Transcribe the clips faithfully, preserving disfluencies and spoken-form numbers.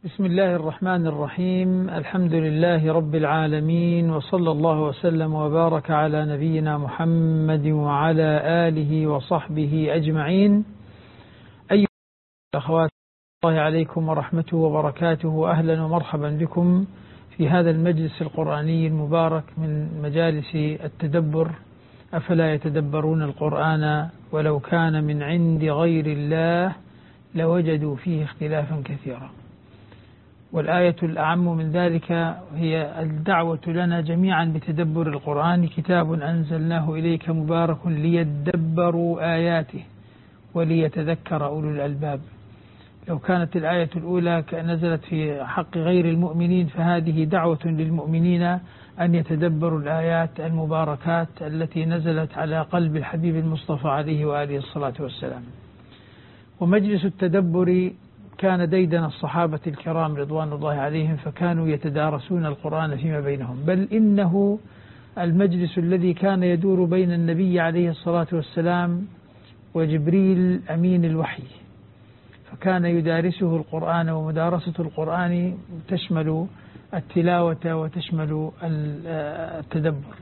بسم الله الرحمن الرحيم. الحمد لله رب العالمين، وصلى الله وسلم وبارك على نبينا محمد وعلى آله وصحبه أجمعين. أيها الأخوات، الله عليكم ورحمته وبركاته، أهلا ومرحبا بكم في هذا المجلس القرآني المبارك من مجالس التدبر. أفلا يتدبرون القرآن ولو كان من عند غير الله لوجدوا فيه اختلافا كثيرا. والآية الأعم من ذلك هي الدعوة لنا جميعا بتدبر القرآن. كتاب أنزلناه إليك مبارك ليدبروا آياته وليتذكر أولو الألباب. لو كانت الآية الأولى نزلت في حق غير المؤمنين، فهذه دعوة للمؤمنين أن يتدبروا الآيات المباركات التي نزلت على قلب الحبيب المصطفى عليه وآله الصلاة والسلام. ومجلس التدبر كان ديدن الصحابة الكرام رضوان الله عليهم، فكانوا يتدارسون القرآن فيما بينهم، بل إنه المجلس الذي كان يدور بين النبي عليه الصلاة والسلام وجبريل أمين الوحي، فكان يدارسه القرآن، ومدارسة القرآن تشمل التلاوة وتشمل التدبر.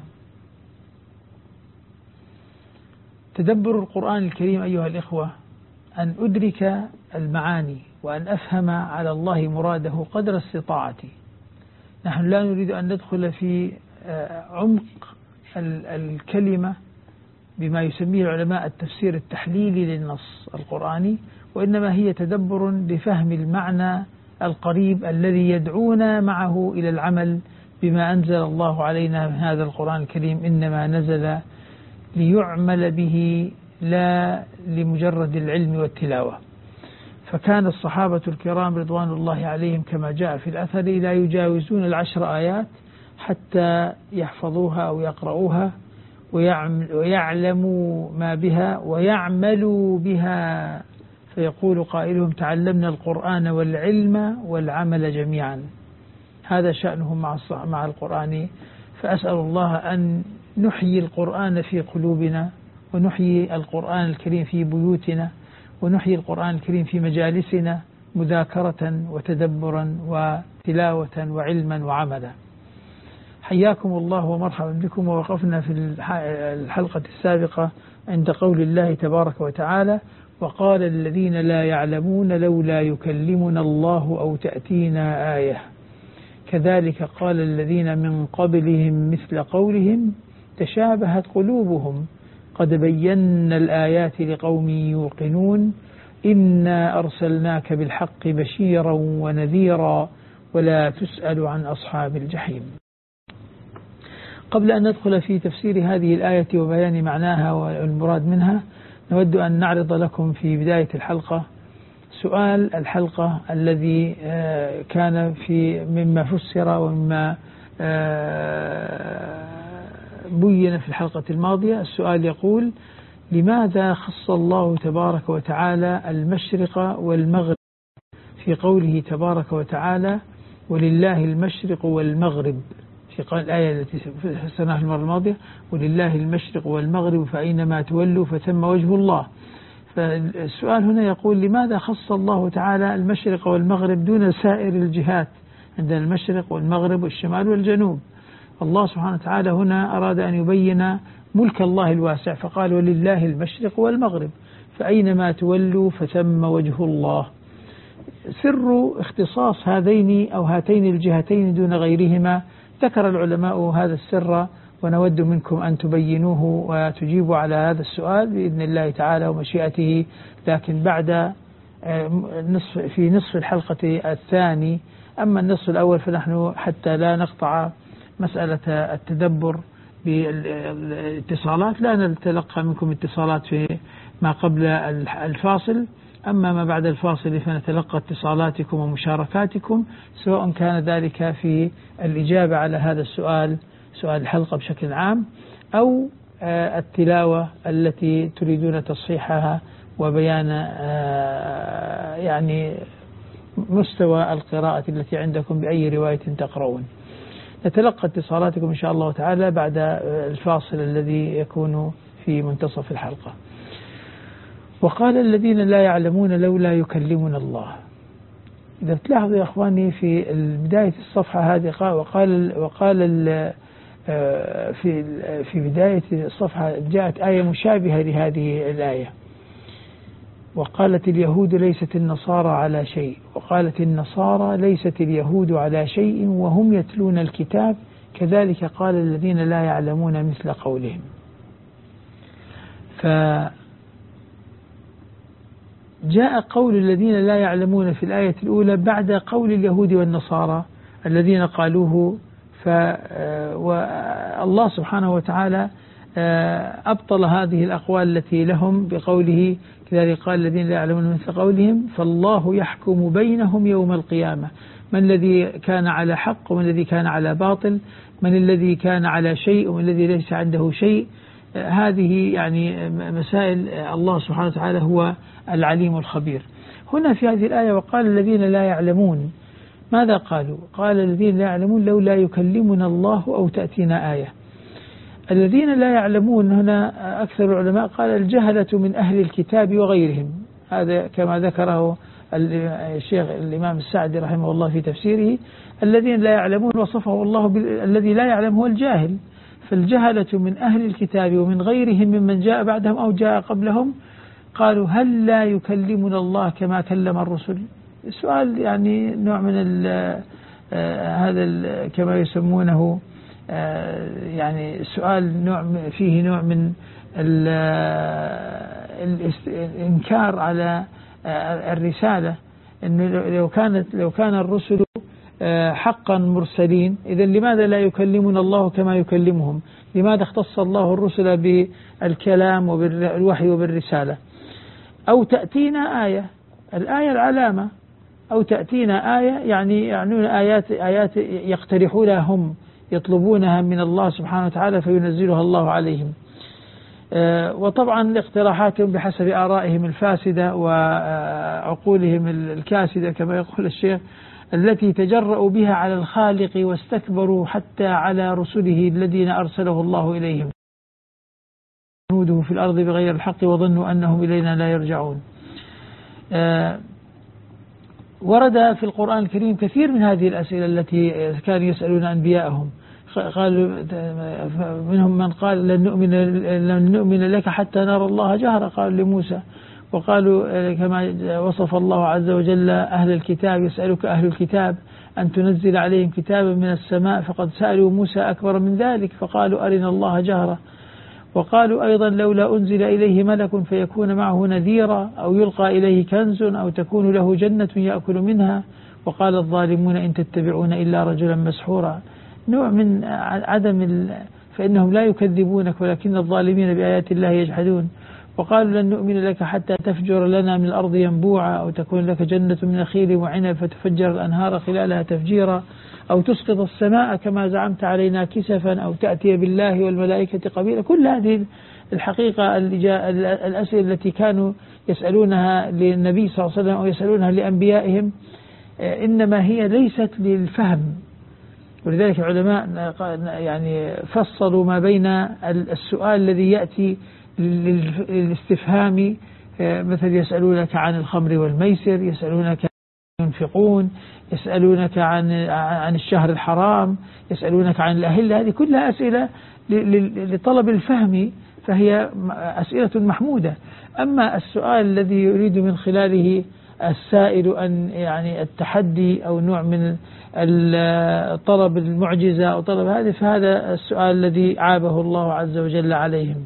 تدبر القرآن الكريم أيها الإخوة أن أدرك المعاني وأن أفهم على الله مراده قدر استطاعتي. نحن لا نريد أن ندخل في عمق الكلمة بما يسميه العلماء التفسير التحليلي للنص القرآني، وإنما هي تدبر لفهم المعنى القريب الذي يدعونا معه إلى العمل بما أنزل الله علينا من هذا القرآن الكريم. إنما نزل ليعمل به لا لمجرد العلم والتلاوة. فكان الصحابة الكرام رضوان الله عليهم كما جاء في الأثر لا يجاوزون العشر آيات حتى يحفظوها أو يقرؤوها ويعلموا ما بها ويعملوا بها، فيقول قائلهم تعلمنا القرآن والعلم والعمل جميعا. هذا شأنهم مع مع القرآن. فأسأل الله أن نحيي القرآن في قلوبنا، ونحيي القرآن الكريم في بيوتنا، ونحيي القرآن الكريم في مجالسنا مذاكرة وتدبرا وتلاوة وعلما وعملا. حياكم الله ومرحبا بكم. ووقفنا في الحلقة السابقة عند قول الله تبارك وتعالى: وقال الذين لا يعلمون لولا يكلمنا الله أو تأتينا آية كذلك قال الذين من قبلهم مثل قولهم تشابهت قلوبهم قد بينا الآيات لقوم يوقنون إنا أرسلناك بالحق بشيرا ونذيرا ولا تسأل عن أصحاب الجحيم. قبل أن ندخل في تفسير هذه الآية وبيان معناها والمراد منها، نود أن نعرض لكم في بداية الحلقة سؤال الحلقة الذي كان في مما فسر ومما بين في الحلقة الماضية. السؤال يقول: لماذا خص الله تبارك وتعالى المشرق والمغرب في قوله تبارك وتعالى ولله المشرق والمغرب، في الآية التي فسرناها المرة الماضية ولله المشرق والمغرب فأينما تولوا فثم وجه الله. فالسؤال هنا يقول: لماذا خص الله تعالى المشرق والمغرب دون سائر الجهات؟ عندنا المشرق والمغرب والشمال والجنوب. الله سبحانه وتعالى هنا أراد أن يبين ملك الله الواسع، فقال ولله المشرق والمغرب فأينما تولوا فثم وجه الله. سر اختصاص هذين أو هاتين الجهتين دون غيرهما ذكر العلماء هذا السر، ونود منكم أن تبينوه وتجيبوا على هذا السؤال بإذن الله تعالى ومشيئته، لكن بعد نصف في نصف الحلقة الثاني. أما النصف الأول فنحن حتى لا نقطع مسألة التدبر بالاتصالات لا نتلقى منكم اتصالات في ما قبل الفاصل، أما ما بعد الفاصل فنتلقى اتصالاتكم ومشاركاتكم، سواء كان ذلك في الإجابة على هذا السؤال سؤال الحلقة بشكل عام، أو التلاوة التي تريدون تصحيحها وبيان يعني مستوى القراءة التي عندكم بأي رواية تقرؤون. نتلقى اتصالاتكم إن شاء الله تعالى بعد الفاصل الذي يكون في منتصف الحلقة. وقال الذين لا يعلمون لولا يكلمنا الله. إذا تلاحظوا يا أخواني في بداية الصفحة هذه وقال وقال في في بداية الصفحة جاءت آية مشابهة لهذه الآية، وقالت اليهود ليست النصارى على شيء، وقالت النصارى ليست اليهود على شيء وهم يتلون الكتاب كذلك قال الذين لا يعلمون مثل قولهم. فجاء قول الذين لا يعلمون في الآية الأولى بعد قول اليهود والنصارى الذين قالوه، والله سبحانه وتعالى أبطل هذه الأقوال التي لهم بقوله كذلك قال الذين لا يعلمون مثل قولهم فالله يحكم بينهم يوم القيامة، من الذي كان على حق ومن الذي كان على باطل، من الذي كان على شيء ومن الذي ليس عنده شيء. هذه يعني مسائل الله سبحانه وتعالى هو العليم الخبير. هنا في هذه الآية وقال الذين لا يعلمون، ماذا قالوا؟ قال الذين لا يعلمون لولا يكلمنا الله أو تأتينا آية. الذين لا يعلمون هنا أكثر العلماء قال الجهلة من أهل الكتاب وغيرهم، هذا كما ذكره الشيخ الإمام السعدي رحمه الله في تفسيره، الذين لا يعلمون وصفه الله الذي لا يعلم هو الجاهل، فالجهلة من أهل الكتاب ومن غيرهم ممن جاء بعدهم أو جاء قبلهم قالوا هل لا يكلمنا الله كما كلم الرسل. السؤال يعني نوع من هذا كما يسمونه يعني سؤال نوع فيه نوع من الإنكار على الرسالة، إنه لو كانت لو كان الرسل حقا مرسلين إذا لماذا لا يكلمنا الله كما يكلمهم؟ لماذا اختص الله الرسل بالكلام وبالوحي وبالرسالة؟ أو تأتينا آية، الآية العلامة، أو تأتينا آية يعني يعنون آيات آيات يقترحونها هم يطلبونها من الله سبحانه وتعالى فينزلها الله عليهم. وطبعا اقتراحاتهم بحسب آرائهم الفاسدة وعقولهم الكاسدة كما يقول الشيخ، التي تجرؤوا بها على الخالق واستكبروا حتى على رسله الذين أرسله الله إليهم، جنوده في الأرض بغير الحق وظنوا أنهم إلينا لا يرجعون. ورد في القرآن الكريم كثير من هذه الأسئلة التي كانوا يسألون أنبياءهم، قالوا منهم من قال لن نؤمن, لن نؤمن لك حتى نرى الله جهرا، قال لموسى. وقالوا كما وصف الله عز وجل أهل الكتاب يسألك أهل الكتاب أن تنزل عليهم كتابا من السماء فقد سألوا موسى أكبر من ذلك فقالوا أرنا الله جهرا. وقالوا أيضا لولا أنزل إليه ملك فيكون معه نذيرا أو يلقى إليه كنز أو تكون له جنة يأكل منها. وقال الظالمون إن تتبعون إلا رجلا مسحورا. نوع من عدم فإنهم لا يكذبونك ولكن الظالمين بآيات الله يجحدون. وقالوا لن نؤمن لك حتى تفجر لنا من الأرض ينبوعا أو تكون لك جنة من نخيل وعنب فتفجر الأنهار خلالها تفجيرا أو تسقط السماء كما زعمت علينا كسفا أو تأتي بالله والملائكة قبيلا. كل هذه الحقيقة الأسئلة التي كانوا يسألونها للنبي صلى الله عليه وسلم أو يسألونها لأنبيائهم إنما هي ليست للفهم. ولذلك العلماء يعني فصلوا ما بين السؤال الذي يأتي للاستفهام، مثل يسألونك عن الخمر والميسر، يسألونك عن ينفقون، يسألونك عن عن الشهر الحرام، يسألونك عن الأهلة. هذه كلها أسئلة لطلب الفهم فهي أسئلة محمودة. أما السؤال الذي يريد من خلاله السائل أن يعني التحدي أو نوع من طلب المعجزة أو طلب هذه، فهذا السؤال الذي عابه الله عز وجل عليهم.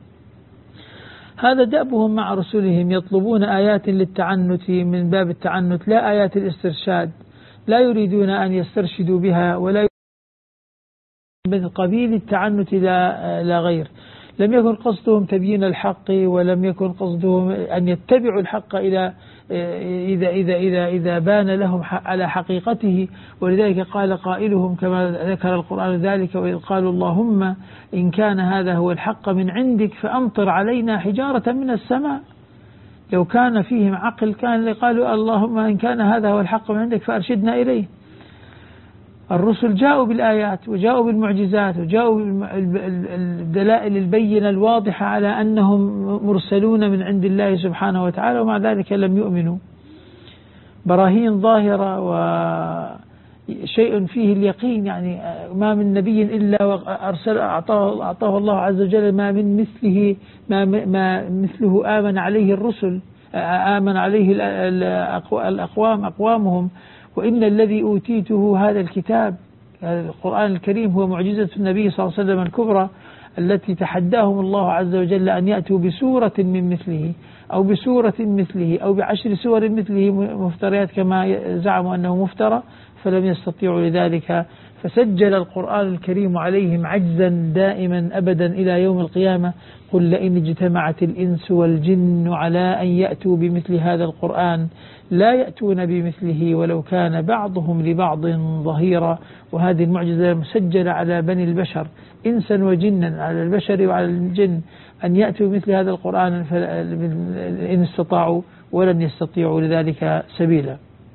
هذا دأبهم مع رسلهم، يطلبون آيات للتعنت من باب التعنت لا آيات الاسترشاد، لا يريدون أن يسترشدوا بها ولا من قبيل التعنت لا, لا غير. لم يكن قصدهم تبيين الحق ولم يكن قصدهم أن يتبعوا الحق إلى إذا, إذا, إذا, إذا بان لهم على حقيقته. ولذلك قال قائلهم كما ذكر القرآن ذلك وإذ قالوا اللهم إن كان هذا هو الحق من عندك فأمطر علينا حجارة من السماء. لو كان فيهم عقل كان قالوا اللهم إن كان هذا هو الحق من عندك فأرشدنا إليه. الرسل جاءوا بالآيات وجاءوا بالمعجزات وجاءوا بالدلائل البينة الواضحة على أنهم مرسلون من عند الله سبحانه وتعالى، ومع ذلك لم يؤمنوا. براهين ظاهرة وشيء فيه اليقين، يعني ما من نبي إلا وأرسل أعطاه, أعطاه الله عز وجل ما من مثله ما, ما مثله آمن عليه الرسل، آمن عليه الأقوام أقوامهم. وإن الذي أوتيته هذا الكتاب القرآن الكريم هو معجزة النبي صلى الله عليه وسلم الكبرى التي تحداهم الله عز وجل أن يأتوا بسورة من مثله أو بسورة مثله أو بعشر سور مثله مفتريات كما زعموا أنه مفترى، فلم يستطيعوا لذلك، فسجل القرآن الكريم عليهم عجزا دائما أبدا إلى يوم القيامة. قل لئن اجتمعت الإنس والجن على أن يأتوا بمثل هذا القرآن لا يأتون بمثله ولو كان بعضهم لبعض ظهيرا. وهذه المعجزة مسجلة على بني البشر إنسا وجنا، على البشر وعلى الجن، أن يأتوا بمثل هذا القرآن إن استطاعوا، ولن يستطيعوا لذلك سبيلا.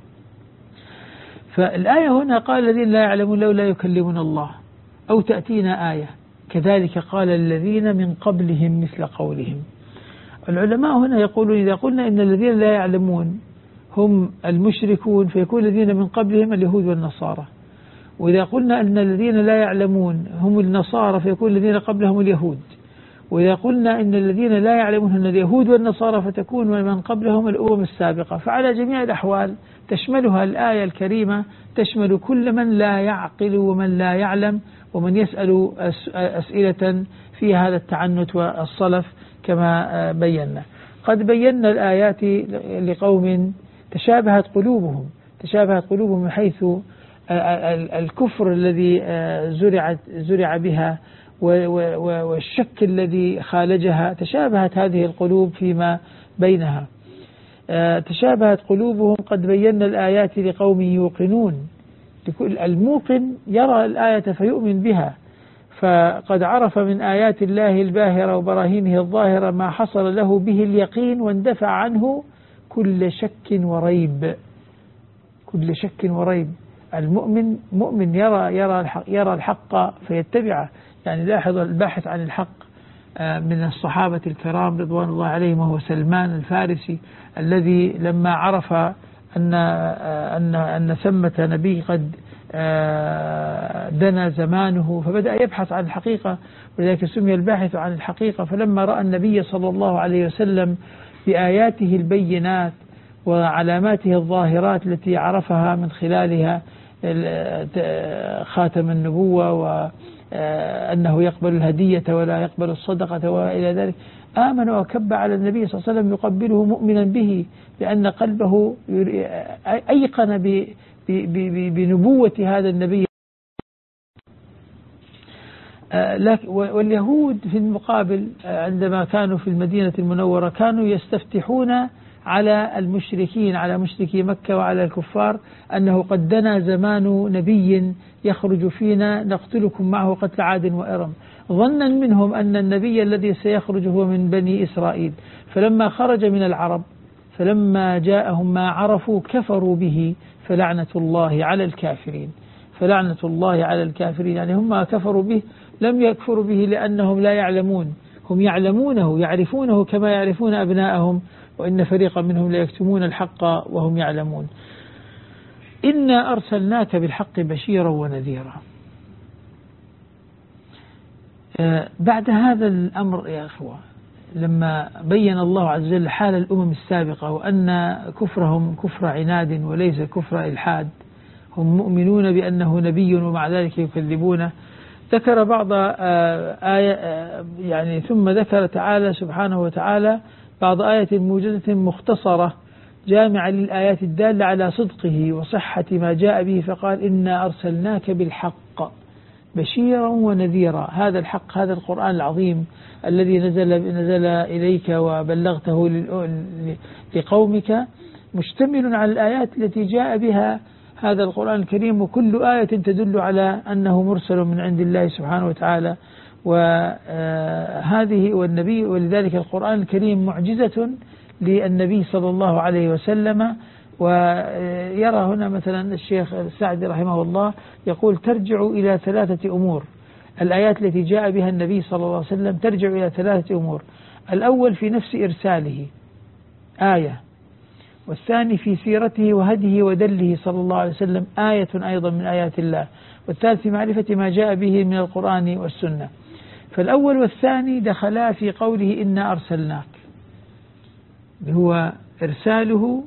فالآية هنا قال الذين لا يعلمون لولا يكلمنا الله أو تأتينا آية كذلك قال الذين من قبلهم مثل قولهم. العلماء هنا يقولون إذا قلنا إن الذين لا يعلمون هم المشركون فيكون الذين من قبلهم اليهود والنصارى، وإذا قلنا أن الذين لا يعلمون هم النصارى فيكون الذين قبلهم اليهود، وإذا قلنا إن الذين لا يعلمون هم اليهود والنصارى فتكون من قبلهم الأمم السابقة. فعلى جميع الأحوال تشملها الآية الكريمة، تشمل كل من لا يعقل ومن لا يعلم ومن يسأل أسئلة في هذا التعنت والصلف كما بينا. قد بينا الآيات لقوم تشابهت قلوبهم تشابهت قلوبهم من حيث الكفر الذي زرع زرع بها والشك الذي خالجها، تشابهت هذه القلوب فيما بينها، تشابهت قلوبهم. قد بينا الآيات لقوم يوقنون، الموقن يرى الآية فيؤمن بها، فقد عرف من آيات الله الباهرة وبراهينه الظاهرة ما حصل له به اليقين واندفع عنه كل شك وريب كل شك وريب. المؤمن مؤمن يرى يرى الحق, يرى الحق فيتبعه. يعني لاحظ الباحث عن الحق من الصحابة الكرام رضوان الله عليهم وهو سلمان الفارسي الذي لما عرف أن أن أن ثمة نبي قد دنا زمانه فبدأ يبحث عن الحقيقة، ولذلك سمي الباحث عن الحقيقة. فلما رأى النبي صلى الله عليه وسلم بآياته البينات وعلاماته الظاهرات التي عرفها من خلالها خاتم النبوة وأنه يقبل الهدية ولا يقبل الصدقة وإلى ذلك، آمن وكب على النبي صلى الله عليه وسلم يقبله مؤمنا به، لأن قلبه أيقن بنبوة هذا النبي. واليهود في المقابل عندما كانوا في المدينة المنورة كانوا يستفتحون على المشركين، على مشركي مكة وعلى الكفار، أنه قد دنا زمان نبي يخرج فينا نقتلكم معه قتل عاد وإرم، ظنا منهم أن النبي الذي سيخرج هو من بني إسرائيل. فلما خرج من العرب فلما جاءهم ما عرفوا كفروا به فلعنة الله على الكافرين فلعنة الله على الكافرين. يعني هم كفروا به، لم يكفروا به لأنهم لا يعلمون، هم يعلمونه يعرفونه كما يعرفون أبناءهم، وإن فريقا منهم ليكتمون الحق وهم يعلمون. إنا أرسلناك بالحق بشيرا ونذيرا. آه بعد هذا الأمر يا أخوة، لما بين الله عز وجل حال الأمم السابقة وأن كفرهم كفر عناد وليس كفر إلحاد، هم مؤمنون بأنه نبي ومع ذلك يكذبونه، ذكر بعض آية يعني ثم ذكر تعالى سبحانه وتعالى بعض آية موجزة مختصرة جامعة للآيات الدالة على صدقه وصحة ما جاء به، فقال إنا أرسلناك بالحق بشيرا ونذيرا. هذا الحق، هذا القرآن العظيم الذي نزل نزل إليك وبلغته لقومك مشتمل على الآيات التي جاء بها هذا القرآن الكريم، وكل آية تدل على أنه مرسل من عند الله سبحانه وتعالى. وهذه والنبي ولذلك القرآن الكريم معجزة للنبي صلى الله عليه وسلم. ويرى هنا مثلا الشيخ السعدي رحمه الله يقول ترجع إلى ثلاثة أمور. الآيات التي جاء بها النبي صلى الله عليه وسلم ترجع إلى ثلاثة أمور. الأول في نفس إرساله آية، والثاني في سيرته وهديه ودله صلى الله عليه وسلم آية أيضا من آيات الله، والثالث في معرفة ما جاء به من القرآن والسنة. فالأول والثاني دخلا في قوله إنا أرسلناك، هو إرساله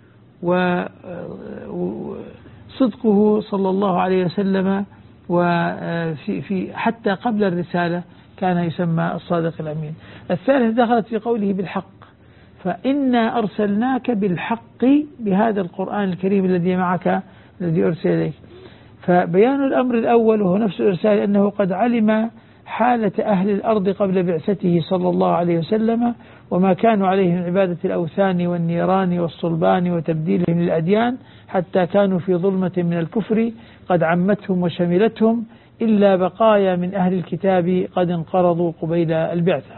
وصدقه صلى الله عليه وسلم، وفي في حتى قبل الرسالة كان يسمى الصادق الأمين. الثالث دخلت في قوله بالحق، فإنا أرسلناك بالحق بهذا القرآن الكريم الذي معك الذي أرسل إليك. فبيان الأمر الأول وهو نفس الإرسال أنه قد علم حالة أهل الأرض قبل بعثته صلى الله عليه وسلم وما كانوا عليه من عبادة الأوثان والنيران والصلبان وتبديلهم للأديان، حتى كانوا في ظلمة من الكفر قد عمتهم وشملتهم، إلا بقايا من أهل الكتاب قد انقرضوا قبيل البعثة.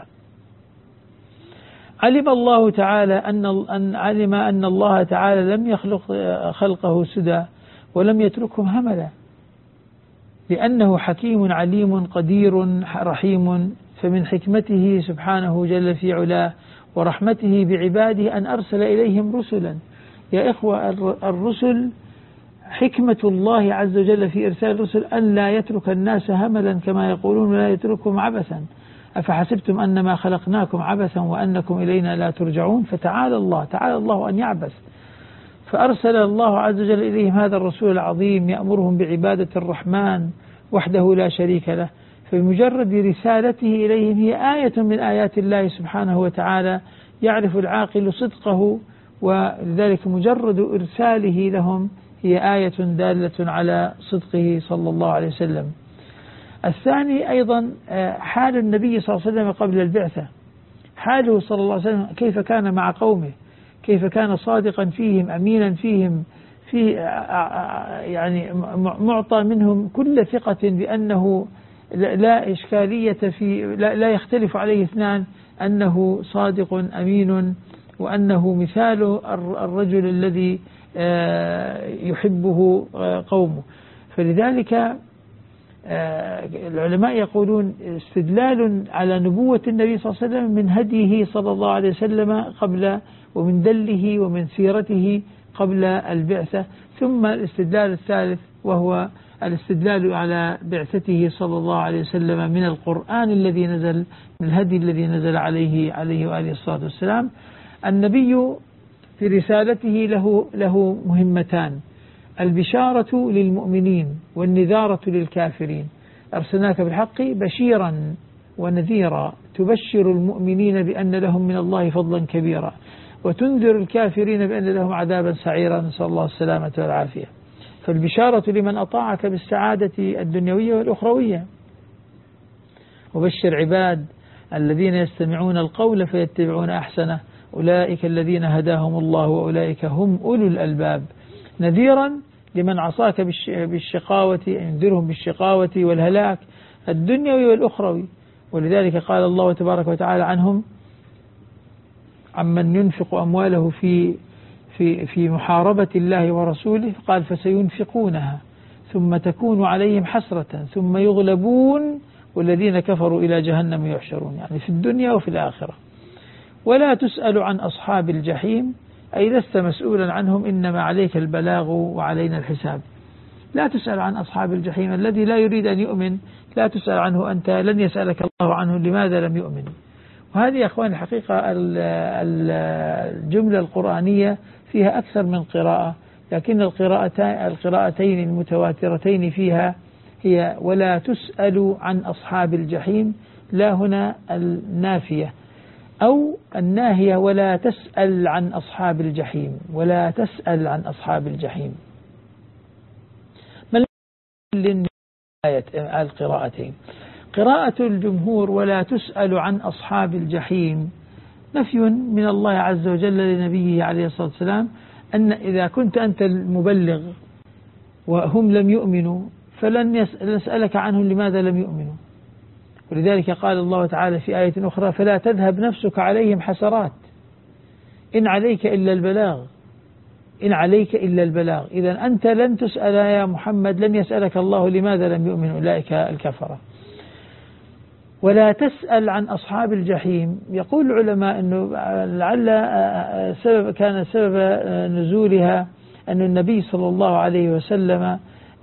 علم الله تعالى أن أن علم أن الله تعالى لم يخلق خلقه سدى ولم يتركهم هملا، لأنه حكيم عليم قدير رحيم. فمن حكمته سبحانه جل في علاه ورحمته بعباده أن أرسل إليهم رسلا. يا إخوة، الرسل حكمة الله عز وجل في إرسال الرسل أن لا يترك الناس هملا كما يقولون، ولا يتركهم عبثا. أفحسبتم أنما خلقناكم عبثا وأنكم إلينا لا ترجعون. فتعالى الله تعالى الله أن يعبث. فأرسل الله عز وجل إليهم هذا الرسول العظيم يأمرهم بعبادة الرحمن وحده لا شريك له. فبمجرد رسالته إليهم هي آية من آيات الله سبحانه وتعالى يعرف العاقل صدقه، ولذلك مجرد إرساله لهم هي آية دالة على صدقه صلى الله عليه وسلم. الثاني أيضا حال النبي صلى الله عليه وسلم قبل البعثة، حاله صلى الله عليه وسلم كيف كان مع قومه، كيف كان صادقا فيهم أمينا فيهم، في يعني معطى منهم كل ثقة بأنه لا إشكالية في لا, لا يختلف عليه اثنان أنه صادق أمين، وأنه مثال الرجل الذي يحبه قومه. فلذلك العلماء يقولون استدلال على نبوة النبي صلى الله عليه وسلم من هديه صلى الله عليه وسلم قبل، ومن دله ومن سيرته قبل البعثة. ثم الاستدلال الثالث وهو الاستدلال على بعثته صلى الله عليه وسلم من القرآن الذي نزل، من الهدي الذي نزل عليه عليه وآله الصلاة والسلام. النبي في رسالته له له مهمتان: البشارة للمؤمنين والنذارة للكافرين. أرسلناك بالحق بشيرا ونذيرا، تبشر المؤمنين بأن لهم من الله فضلا كبيرا، وتنذر الكافرين بأن لهم عذابا سعيرا، نسأل الله السلامة والعافية. فالبشارة لمن أطاعك بالسعادة الدنيوية والأخروية. وبشر عباد الذين يستمعون القول فيتبعون أحسنه، أولئك الذين هداهم الله وأولئك هم أولو الألباب. نذيرا لمن عصاك بالشقاوة، ينذرهم بالشقاوة والهلاك الدنيوي والأخروي. ولذلك قال الله تبارك وتعالى عنهم: عمن ينفق أمواله في في في محاربة الله ورسوله، قال: فسينفقونها ثم تكون عليهم حسرة ثم يغلبون والذين كفروا إلى جهنم يحشرون، يعني في الدنيا وفي الآخرة. ولا تسأل عن أصحاب الجحيم، أي لست مسؤولا عنهم، إنما عليك البلاغ وعلينا الحساب. لا تسأل عن أصحاب الجحيم، الذي لا يريد أن يؤمن لا تسأل عنه أنت، لن يسألك الله عنه لماذا لم يؤمن. وهذه يا أخوان الحقيقة الجملة القرآنية فيها أكثر من قراءة، لكن القراءتين المتواترتين فيها هي ولا تسأل عن أصحاب الجحيم، لا هنا النافية، أو الناهية ولا تسأل عن أصحاب الجحيم، ولا تسأل عن أصحاب الجحيم. ما القراءتين؟ قراءة الجمهور ولا تسأل عن أصحاب الجحيم نفي من الله عز وجل لنبيه عليه الصلاة والسلام، أن إذا كنت أنت المبلغ وهم لم يؤمنوا فلن نسألك عنهم لماذا لم يؤمنوا. ولذلك قال الله تعالى في آية أخرى: فلا تذهب نفسك عليهم حسرات إن عليك إلا البلاغ، إن عليك إلا البلاغ. إذا أنت لن تسأل يا محمد، لن يسألك الله لماذا لم يؤمن أولئك الكفرة. ولا تسأل عن أصحاب الجحيم. يقول العلماء أنه لعل سبب كان سبب نزولها أن النبي صلى الله عليه وسلم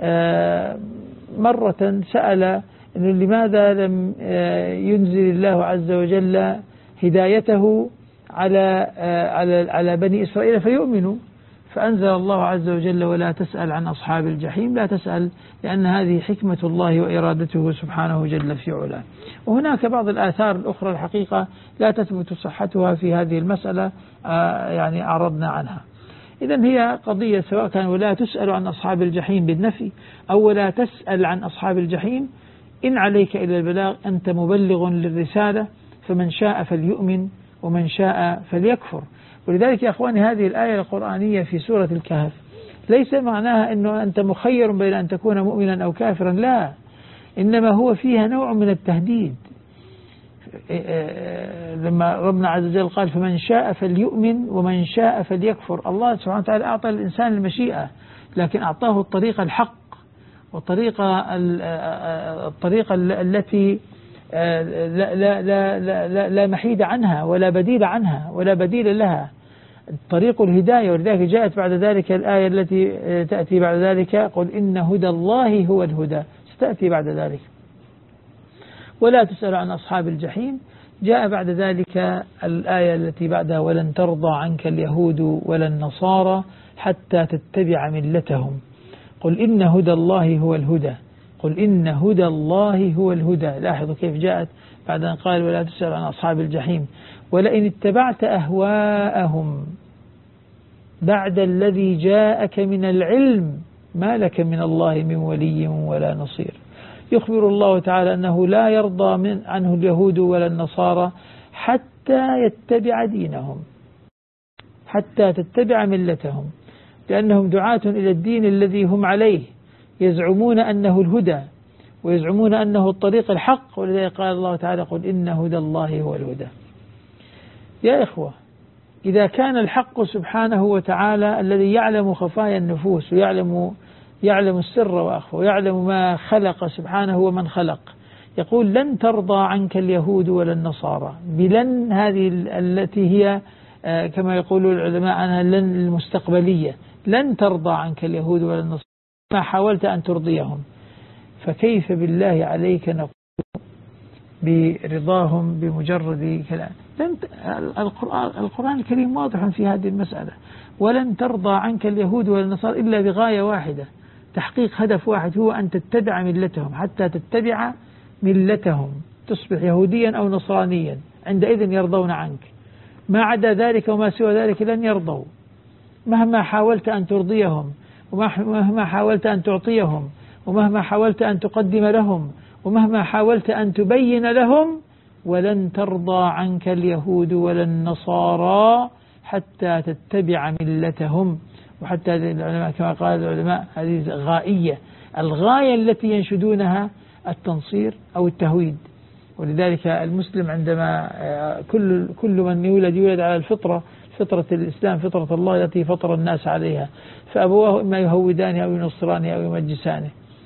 مرة سأل أنه لماذا لم ينزل الله عز وجل هدايته على على على بني إسرائيل فيؤمنوا، فأنزل الله عز وجل ولا تسأل عن أصحاب الجحيم. لا تسأل لأن هذه حكمة الله وإرادته سبحانه جل في علاه. وهناك بعض الآثار الأخرى الحقيقة لا تثبت صحتها في هذه المسألة، يعني أعرضنا عنها. إذن هي قضية سواء كان ولا تسأل عن أصحاب الجحيم بالنفي أو ولا تسأل عن أصحاب الجحيم، إن عليك إلى البلاغ، أنت مبلغ للرسالة، فمن شاء فليؤمن ومن شاء فليكفر. ولذلك يا أخواني هذه الآية القرآنية في سورة الكهف ليس معناها أنه أنت مخير بين أن تكون مؤمنا أو كافرا، لا، إنما هو فيها نوع من التهديد. لما ربنا عز وجل قال فمن شاء فليؤمن ومن شاء فليكفر، الله سبحانه وتعالى أعطى الإنسان المشيئة، لكن أعطاه الطريقة الحق والطريقة الطريقة التي لا, لا, لا, لا, لا محيد عنها ولا بديل عنها ولا بديل لها، طريق الهداية. ولذلك جاءت بعد ذلك الآية التي تأتي بعد ذلك قل إن هدى الله هو الهدى، ستأتي بعد ذلك. ولا تسأل عن أصحاب الجحيم. جاء بعد ذلك الآية التي بعدها ولن ترضى عنك اليهود ولا النصارى حتى تتبع ملتهم. قل إن هدى الله هو الهدى، قل إن هدى الله هو الهدى. لاحظوا كيف جاءت بعد أن قال ولا تسأل عن أصحاب الجحيم. ولئن اتبعت أهواءهم بعد الذي جاءك من العلم ما لك من الله من ولي ولا نصير. يخبر الله تعالى أنه لا يرضى من عنه اليهود ولا النصارى حتى يتبع دينهم، حتى تتبع ملتهم، لأنهم دعاة إلى الدين الذي هم عليه، يزعمون أنه الهدى ويزعمون أنه الطريق الحق. ولذلك قال الله تعالى قل إن هدى الله هو الهدى. يا إخوة، إذا كان الحق سبحانه وتعالى الذي يعلم خفايا النفوس ويعلم يعلم السر وأخفى ويعلم ما خلق سبحانه ومن خلق، يقول لن ترضى عنك اليهود ولا النصارى، بلن هذه التي هي كما يقول العلماء عنها لن المستقبلية، لن ترضى عنك اليهود ولا النصارى ما حاولت أن ترضيهم، فكيف بالله عليك نقول برضاهم بمجرد كلام؟ القرآن, القرآن الكريم واضح في هذه المسألة. ولن ترضى عنك اليهود ولا النصارى إلا بغاية واحدة، تحقيق هدف واحد، هو أن تتبع ملتهم. حتى تتبع ملتهم تصبح يهوديا أو نصرانيا، عندئذ يرضون عنك. ما عدا ذلك وما سوى ذلك لن يرضوا، مهما حاولت أن ترضيهم ومهما حاولت أن تعطيهم ومهما حاولت أن تقدم لهم ومهما حاولت أن تبين لهم. ولن ترضى عنك اليهود ولا النصارى حتى تتبع ملتهم. وحتى العلماء كما قال العلماء هذه غائية، الغاية التي ينشدونها التنصير أو التهويد. ولذلك المسلم عندما كل كل من يولد يولد على الفطرة، فطرة الإسلام، فطرة الله التي فطر الناس عليها، فأبواه إما يهودانه أو ينصرانه أو يمجسانه.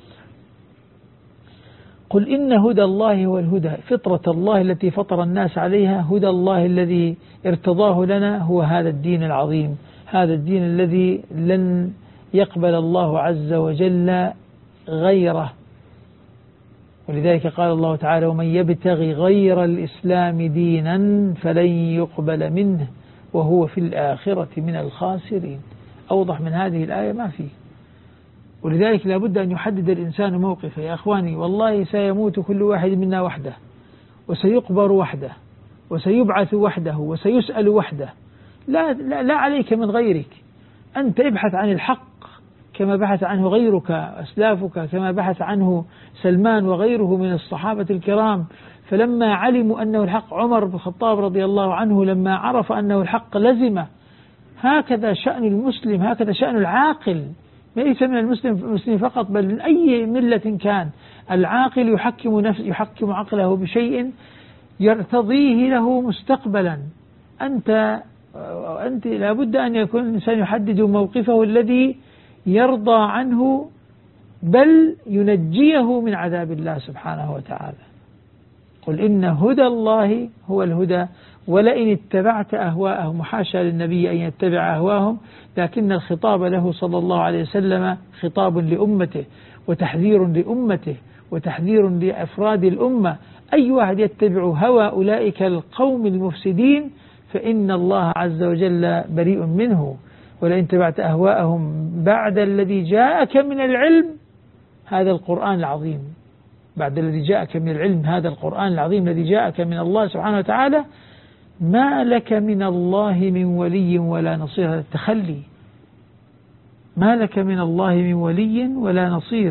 قل إن هدى الله هو الهدى، فطرة الله التي فطر الناس عليها، هدى الله الذي ارتضاه لنا هو هذا الدين العظيم، هذا الدين الذي لن يقبل الله عز وجل غيره. ولذلك قال الله تعالى ومن يبتغي غير الإسلام دينا فلن يقبل منه وهو في الآخرة من الخاسرين. أوضح من هذه الآية ما فيه. ولذلك لابد أن يحدد الإنسان موقفه. يا أخواني والله سيموت كل واحد منا وحده، وسيقبر وحده، وسيبعث وحده، وسيسأل وحده. لا, لا, لا عليك من غيرك، أنت ابحث عن الحق كما بحث عنه غيرك أسلافك، كما بحث عنه سلمان وغيره من الصحابة الكرام. فلما علموا أنه الحق، عمر بن الخطاب رضي الله عنه لما عرف أنه الحق لزمه. هكذا شأن المسلم، هكذا شأن العاقل، ليس من المسلم المسلم فقط بل من أي ملة كان. العاقل يحكم نفسه، يحكم عقله بشيء يرتضيه له مستقبلا. أنت أنت لابد أن يكون الإنسان يحدد موقفه الذي يرضى عنه بل ينجيه من عذاب الله سبحانه وتعالى. قل إن هدى الله هو الهدى ولئن اتبعت أهواءهم. وحاشا للنبي أن يتبع أهواءهم، لكن الخطاب له صلى الله عليه وسلم خطاب لأمته وتحذير لأمته وتحذير لأفراد الأمة. أي واحد يتبع هوى أولئك القوم المفسدين فإن الله عز وجل بريء منه. ولئن اتبعت أهواءهم بعد الذي جاءك من العلم، هذا القرآن العظيم، بعد الذي جاءك من العلم، هذا القرآن العظيم الذي جاءك من الله سبحانه وتعالى، ما لك من الله من ولي ولا نصير. هذا التخلي، ما لك من الله من ولي ولا نصير.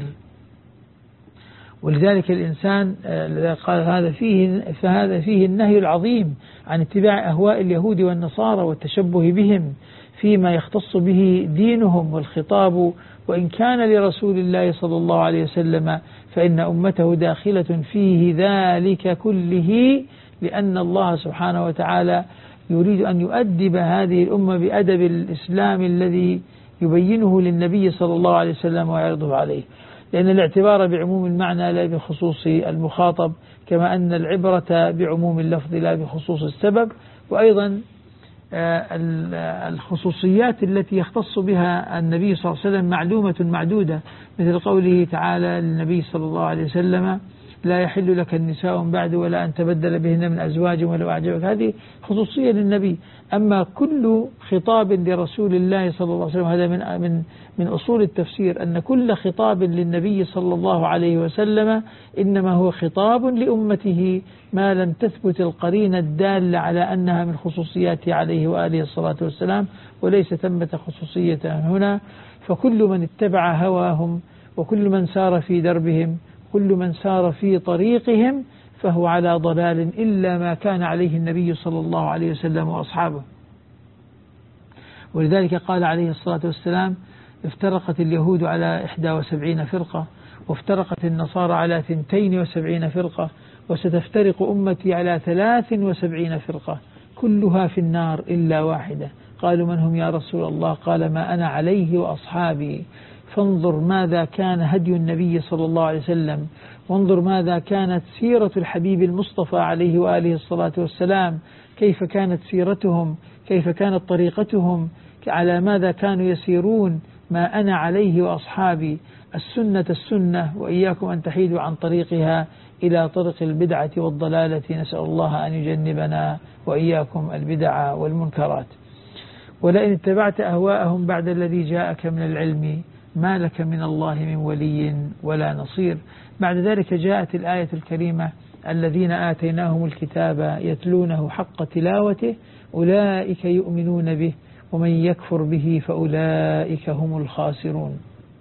ولذلك الإنسان قال هذا فيه فهذا فيه النهي العظيم عن اتباع أهواء اليهود والنصارى والتشبه بهم فيما يختص به دينهم والخطاب. وإن كان لرسول الله صلى الله عليه وسلم فإن أمته داخلة فيه ذلك كله، لأن الله سبحانه وتعالى يريد أن يؤدب هذه الأمة بأدب الإسلام الذي يبينه للنبي صلى الله عليه وسلم ويعرضه عليه، لأن الاعتبار بعموم المعنى لا بخصوص المخاطب، كما أن العبرة بعموم اللفظ لا بخصوص السبب. وأيضا الخصوصيات التي يختص بها النبي صلى الله عليه وسلم معلومة معدودة، مثل قوله تعالى للنبي صلى الله عليه وسلم لا يحل لك النساء بعد ولا أن تبدل بهن من أزواج ولو أعجبك. هذه خصوصية للنبي. أما كل خطاب لرسول الله صلى الله عليه وسلم، هذا من من من أصول التفسير، أن كل خطاب للنبي صلى الله عليه وسلم إنما هو خطاب لأمته ما لم تثبت القرينة الدالة على أنها من خصوصياته عليه وآله الصلاة والسلام، وليس ثمة خصوصية هنا. فكل من اتبع هواهم وكل من سار في دربهم كل من سار في طريقهم فهو على ضلال إلا ما كان عليه النبي صلى الله عليه وسلم وأصحابه. ولذلك قال عليه الصلاة والسلام افترقت اليهود على إحدى وسبعين فرقة وافترقت النصارى على ثنتين وسبعين فرقة وستفترق أمتي على ثلاث وسبعين فرقة كلها في النار إلا واحدة. قالوا من هم يا رسول الله؟ قال ما أنا عليه وأصحابي. فانظر ماذا كان هدي النبي صلى الله عليه وسلم، وانظر ماذا كانت سيرة الحبيب المصطفى عليه وآله الصلاة والسلام، كيف كانت سيرتهم، كيف كانت طريقتهم، على ماذا كانوا يسيرون. ما أنا عليه وأصحابي، السنة السنة، وإياكم أن تحيدوا عن طريقها إلى طرق البدعة والضلالة. نسأل الله أن يجنبنا وإياكم البدع والمنكرات. ولئن اتبعت أهواءهم بعد الذي جاءك من العلم ما لك من الله من ولي ولا نصير. بعد ذلك جاءت الآية الكريمة الذين آتيناهم الكتاب يتلونه حق تلاوته أولئك يؤمنون به ومن يكفر به فأولئك هم الخاسرون.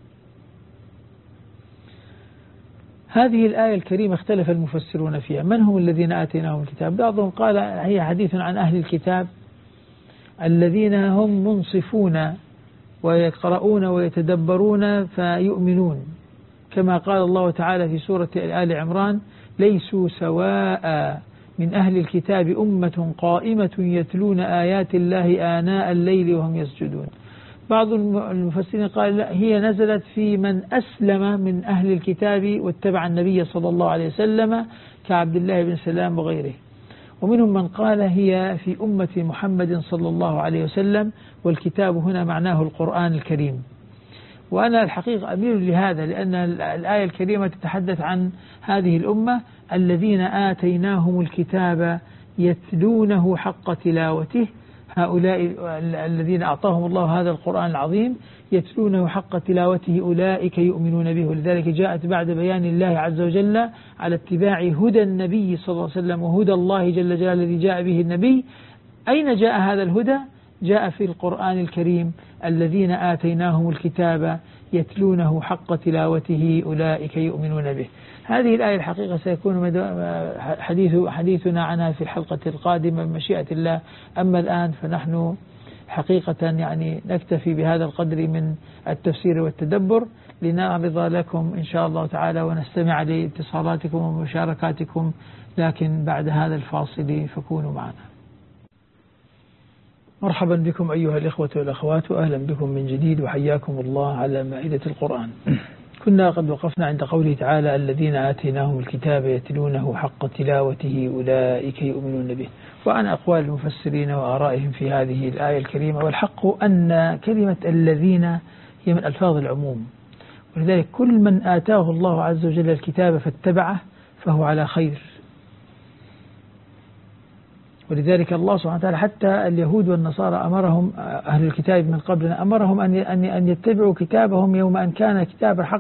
هذه الآية الكريمة اختلف المفسرون فيها، من هم الذين آتيناهم الكتاب؟ بعضهم قال هي حديث عن أهل الكتاب الذين هم منصفون ويقرؤون ويتدبرون فيؤمنون، كما قال الله تعالى في سورة آل عمران ليسوا سواء من أهل الكتاب أمة قائمة يتلون آيات الله آناء الليل وهم يسجدون. بعض المفسرين قال لا، هي نزلت في من أسلم من أهل الكتاب واتبع النبي صلى الله عليه وسلم كعبد الله بن سلام وغيره. ومنهم من قال هي في أمة محمد صلى الله عليه وسلم، والكتاب هنا معناه القرآن الكريم. وأنا الحقيقة أميل لهذا، لأن الآية الكريمة تتحدث عن هذه الأمة الذين آتيناهم الكتاب يتلونه حق تلاوته، هؤلاء الذين أعطاهم الله هذا القرآن العظيم يتلونه حق تلاوته أولئك يؤمنون به. ولذلك جاءت بعد بيان الله عز وجل على اتباع هدى النبي صلى الله عليه وسلم وهدى الله جل جلاله الذي جاء به النبي. أين جاء هذا الهدى؟ جاء في القرآن الكريم الذين آتيناهم الكتاب يتلونه حق تلاوته أولئك يؤمنون به. هذه الآية الحقيقة سيكون حديث حديثنا عنها في الحلقة القادمة بمشيئة الله. أما الآن فنحن حقيقة يعني نكتفي بهذا القدر من التفسير والتدبر لنعرض لكم إن شاء الله تعالى ونستمع لاتصالاتكم ومشاركاتكم، لكن بعد هذا الفاصل فكونوا معنا. مرحبا بكم أيها الإخوة والأخوات، وأهلا بكم من جديد، وحياكم الله على مائدة القرآن. كنا قد وقفنا عند قوله تعالى الذين آتيناهم الكتاب يتلونه حق تلاوته أولئك يؤمنون به. وعن أقوال المفسرين وآرائهم في هذه الآية الكريمة، والحق أن كلمة الذين هي من ألفاظ العموم، ولذلك كل من آتاه الله عز وجل الكتاب فاتبعه فهو على خير. ولذلك الله سبحانه وتعالى حتى اليهود والنصارى أمرهم، أهل الكتاب من قبلنا أمرهم أن أن يتبعوا كتابهم يوم أن كان كتاب حق،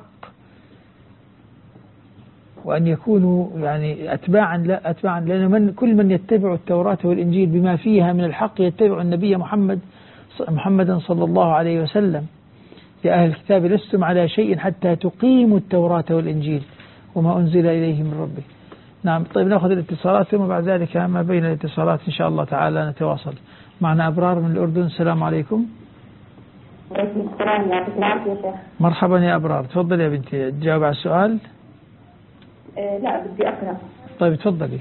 وأن يكونوا يعني أتباعا لا أتباعا لأن من كل من يتبع التوراة والإنجيل بما فيها من الحق يتبع النبي محمد محمدا صلى الله عليه وسلم. يا أهل الكتاب لستم على شيء حتى تقيموا التوراة والإنجيل وما أنزل إليه من ربه. نعم. طيب نأخذ الاتصالات ثم بعد ذلك ما بين الاتصالات إن شاء الله تعالى نتواصل. معنا أبرار من الأردن. السلام عليكم. وعليكم السلام. يعطيك العافية يا شيخ. مرحبا يا أبرار، تفضل يا بنتي. تجاوب على السؤال؟ أه لا بدي أقرأ. طيب تفضلي.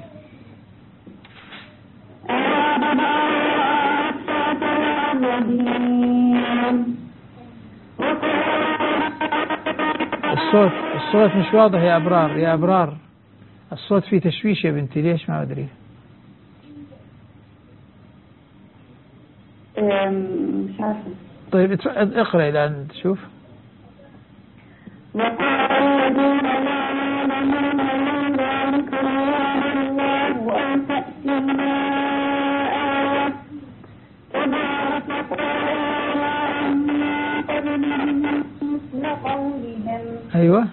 الصوت الصوت مش واضح يا أبرار. يا أبرار الصوت فيه تشويش يا بنتي، ليش ما أدري. مش عارفة. طيب اقرأ إلى أن تشوف. أيوة.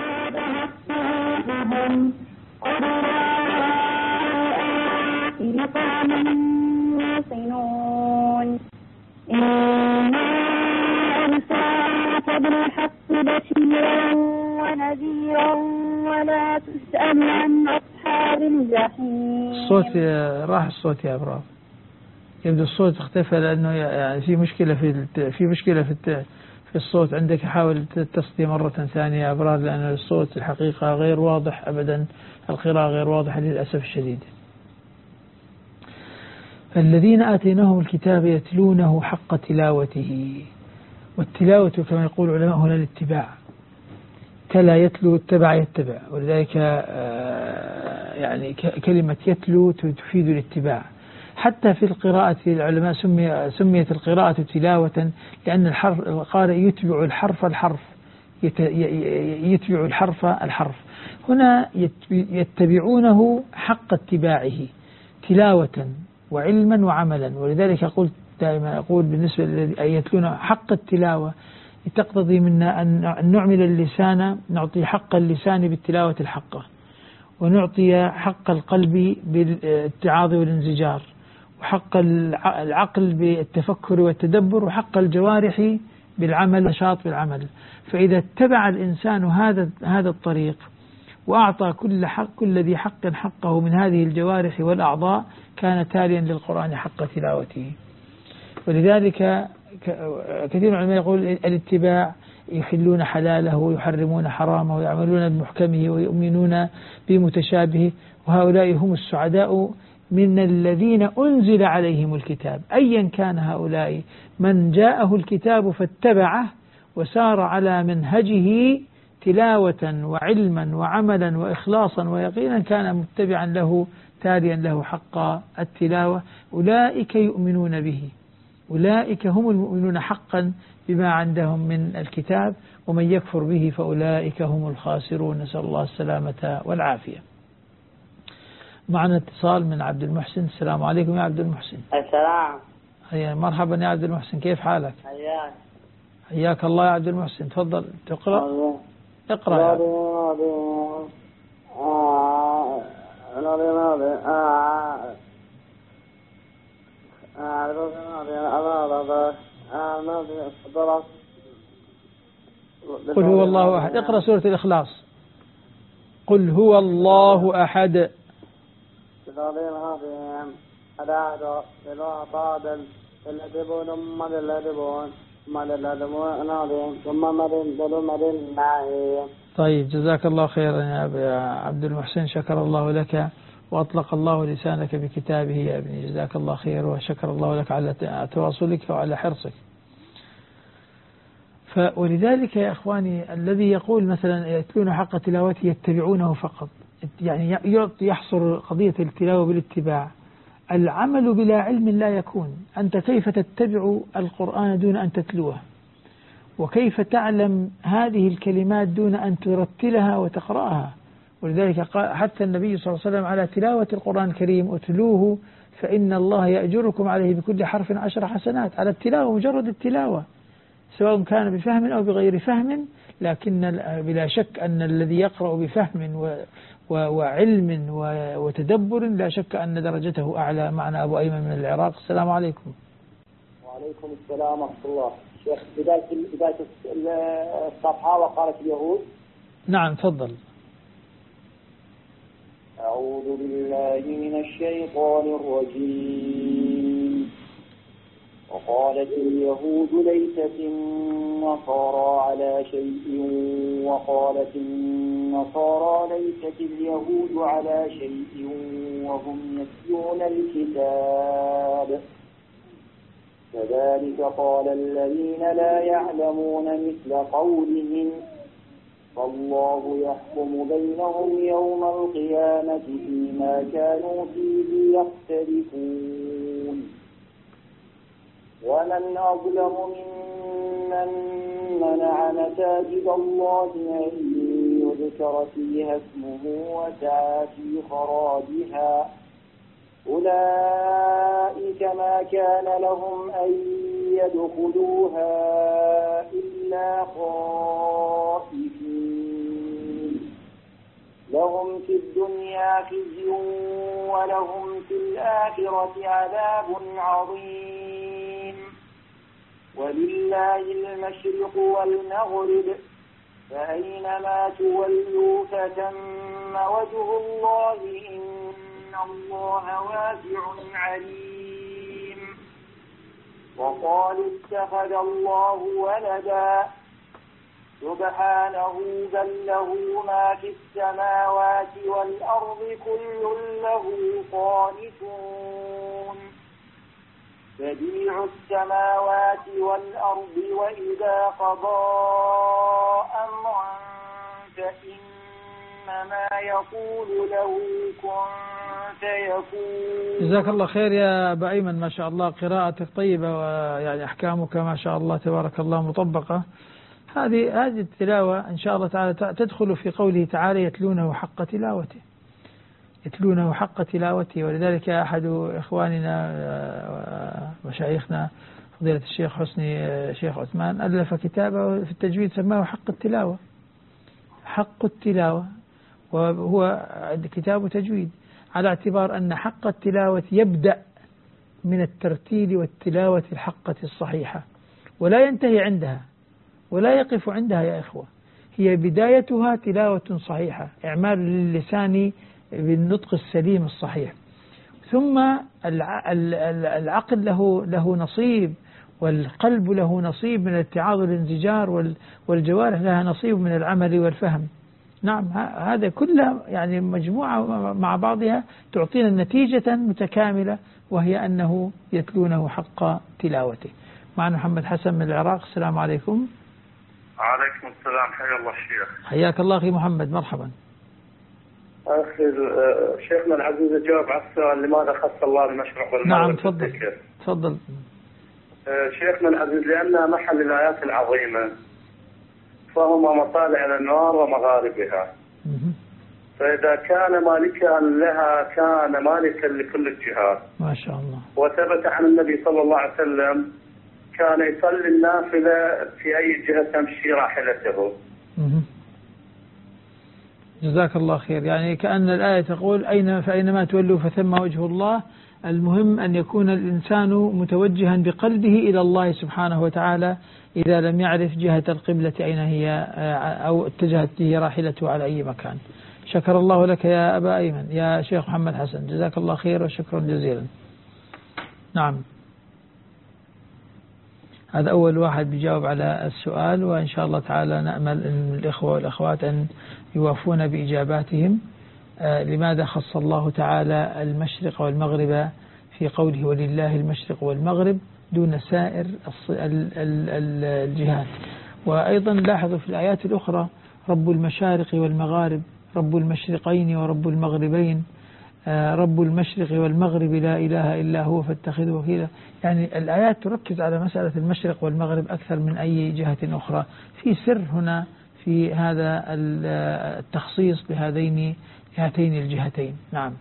بالحق بشيرا ونذيرا ولا تسأل عن أصحاب الجحيم. الصوت راح الصوت يا أبرار، يبدو الصوت اختفى لأنه يعني في مشكلة في في مشكلة في في الصوت عندك. حاول تتصلي مرة ثانية يا أبرار لأن الصوت الحقيقة غير واضح أبدا، القراءة غير واضحة للأسف الشديد. الذين آتيناهم الكتاب يتلونه حق تلاوته، والتلاوة كما يقول العلماء هنا الاتباع. تلا يتلو، اتبع يتبع، ولذلك يعني كلمة يتلو تفيد الاتباع. حتى في القراءة العلماء سمي سميت القراءة تلاوة لأن الحرف القارئ يتبع الحرف الحرف يتبع الحرف الحرف. هنا يتبعونه حق اتباعه تلاوة وعلما وعملا. ولذلك قلت دائما أقول بالنسبة للذين يتلون حق التلاوة تقتضي منا أن نعمل اللسان، نعطي حق اللسان بالتلاوة الحقة، ونعطي حق القلب بالاتعاظ والانزجار، وحق العقل بالتفكر والتدبر، وحق الجوارح بالعمل والنشاط بالعمل. فإذا اتبع الإنسان هذا هذا الطريق وأعطى كل حق كل ذي حق حقه من هذه الجوارح والأعضاء كان تاليا للقرآن حق تلاوته. ولذلك كثير من العلماء يقول الاتباع يحلون حلاله ويحرمون حرامه ويعملون بمحكمه ويؤمنون بمتشابهه، وهؤلاء هم السعداء من الذين أنزل عليهم الكتاب. أيا كان هؤلاء، من جاءه الكتاب فاتبعه وسار على منهجه تلاوة وعلما وعملا وإخلاصا ويقينا كان متبعا له تاليا له حق التلاوة. أولئك يؤمنون به، أولئك هم المؤمنون حقا بما عندهم من الكتاب، ومن يكفر به فأولئك هم الخاسرون. نسأل الله السلامة والعافية. معنا اتصال من عبد المحسن. السلام عليكم يا عبد المحسن. السلام. حيا مرحبا يا عبد المحسن، كيف حالك؟ حياك. حياك الله يا عبد المحسن، تفضل تقرأ. الله. اقرأ يا عبد. قل هو الله أحد. اقرأ سورة الإخلاص. قل هو الله أحد. طيب جزاك الله خيرا يا عبد المحسن، شكر الله لك وأطلق الله لسانك بكتابه يا ابني، جزاك الله خير وشكر الله لك على تواصلك وعلى حرصك. ولذلك يا إخواني الذي يقول مثلا يتلون حق تلاوته يتبعونه فقط، يعني يحصر قضية التلاوة بالاتباع. العمل بلا علم لا يكون. أنت كيف تتبع القرآن دون أن تتلوه؟ وكيف تعلم هذه الكلمات دون أن ترتلها وتقرأها؟ ولذلك حتى النبي صلى الله عليه وسلم على تلاوة القرآن الكريم: اتلوه فإن الله يأجركم عليه بكل حرف عشر حسنات. على التلاوة، مجرد التلاوة، سواء كان بفهم أو بغير فهم، لكن بلا شك أن الذي يقرأ بفهم وعلم وتدبر لا شك أن درجته أعلى. معنا أبو أيمن من العراق. السلام عليكم. وعليكم السلام ورحمة الله. شيخ، بداية بداية الصفحة وقالت اليهود. نعم تفضل. أعوذ بالله من الشيطان الرجيم. وقالت اليهود ليست النصارى على شيء وقالت النصارى ليست اليهود على شيء وهم يتلون الكتاب كذلك قال الذين لا يعلمون مثل قولهم فالله يحكم بينهم يوم القيامة فيما كانوا فيه يختلفون. ومن أظلم ممن منع مساجد الله أن يذكر فيها اسمه وسعى في خرابها أولئك ما كان لهم أن يدخلوها إلا خائفين لهم في الدنيا خزي ولهم في الآخرة عذاب عظيم. ولله المشرق والمغرب فأينما تولوا فثم وجه الله إن الله واسع عليم. وقالوا اتخذ الله ولدا سبحانه بل له ما في السماوات والأرض كل له قانتون بديع السماوات والأرض وإذا قضى أمرا فإنما يقول له كن فيكون. جزاك الله خير يا أبا أيمن، ما شاء الله قراءتك طيبة ويعني أحكامك ما شاء الله تبارك الله مطبقة. هذه هذه التلاوة إن شاء الله تعالى تدخل في قوله تعالى يتلونه حق تلاوته، يتلونه حق تلاوته. ولذلك أحد إخواننا ومشايخنا فضيلة الشيخ حسني شيخ عثمان ألف كتابه في التجويد سماه حق التلاوة، حق التلاوة، وهو كتاب تجويد، على اعتبار أن حق التلاوة يبدأ من الترتيل والتلاوة الحقة الصحيحة ولا ينتهي عندها ولا يقف عندها يا إخوة. هي بدايتها تلاوة صحيحة، إعمال للسان بالنطق السليم الصحيح، ثم العقل له له نصيب، والقلب له نصيب من الاتعاظ والانزجار، والجوارح لها نصيب من العمل والفهم. نعم، هذا كله يعني مجموعة مع بعضها تعطينا النتيجة متكاملة، وهي أنه يتلونه حق تلاوته. معنا محمد حسن من العراق. السلام عليكم. وعليكم السلام. حيا الله الشيخ. حياك الله أخي محمد، مرحبا. أخي شيخنا العزيز، أجاوب على السؤال لماذا خص الله المشرق والمغرب؟ نعم تفضل تفضل. شيخنا العزيز، لأنها محل الآيات العظيمة، فهما مطالع الأنوار ومغاربها، فإذا كان مالكا لها كان مالكا لكل الجهات ما شاء الله. وثبت عن النبي صلى الله عليه وسلم كان يصلي النافلة في أي جهة تمشي راحلته. جزاك الله خير. يعني كأن الآية تقول أين فأينما تولوا فثم وجه الله. المهم أن يكون الإنسان متوجها بقلبه إلى الله سبحانه وتعالى إذا لم يعرف جهة القبلة أين هي أو اتجهت به راحلته على أي مكان. شكر الله لك يا أبا أيمن. يا شيخ محمد حسن، جزاك الله خير وشكرا جزيلا. نعم، هذا أول واحد بيجاوب على السؤال، وإن شاء الله تعالى نأمل أن الإخوة والأخوات أن يوافون بإجاباتهم. آه لماذا خص الله تعالى المشرق والمغرب في قوله ولله المشرق والمغرب دون سائر الجهات؟ وأيضا لاحظوا في الآيات الأخرى رب المشارق والمغارب، رب المشرقين ورب المغربين، رب المشرق والمغرب لا إله إلا هو فاتخذه وكيلا. يعني الآيات تركز على مسألة المشرق والمغرب أكثر من أي جهة أخرى. في سر هنا في هذا التخصيص بهذين هاتين الجهتين. نعم.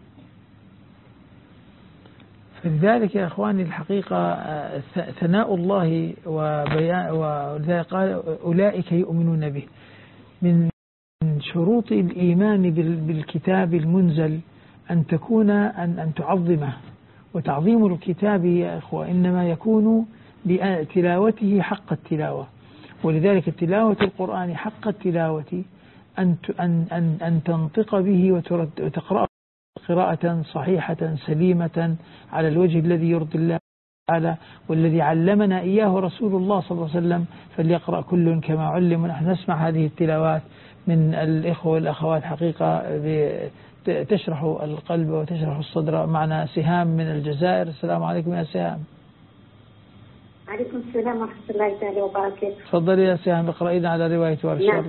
فلذلك يا إخواني الحقيقة ثناء الله وبيان، ولذلك قال أولئك يؤمنون به. من شروط الإيمان بالكتاب المنزل أن تكون أن أن تعظمه، وتعظيم الكتاب يا إخوة إنما يكون بتلاوته حق التلاوة. ولذلك تلاوة القرآن حق التلاوة أن أن أن أن تنطق به وتقرأه قراءة صحيحة سليمة على الوجه الذي يرضي الله تعالى، والذي علمنا إياه رسول الله صلى الله عليه وسلم، فليقرأ كل كما علم. ونحن نسمع هذه التلاوات من الإخوة والأخوات حقيقة تشرح القلب وتشرح الصدر. معنا سهام من الجزائر. السلام عليكم يا سهام. عليكم السلام ورحمة الله تعالى وبركاته. تفضلي يا سهام، اقرأينا على رواية ورش. نعم.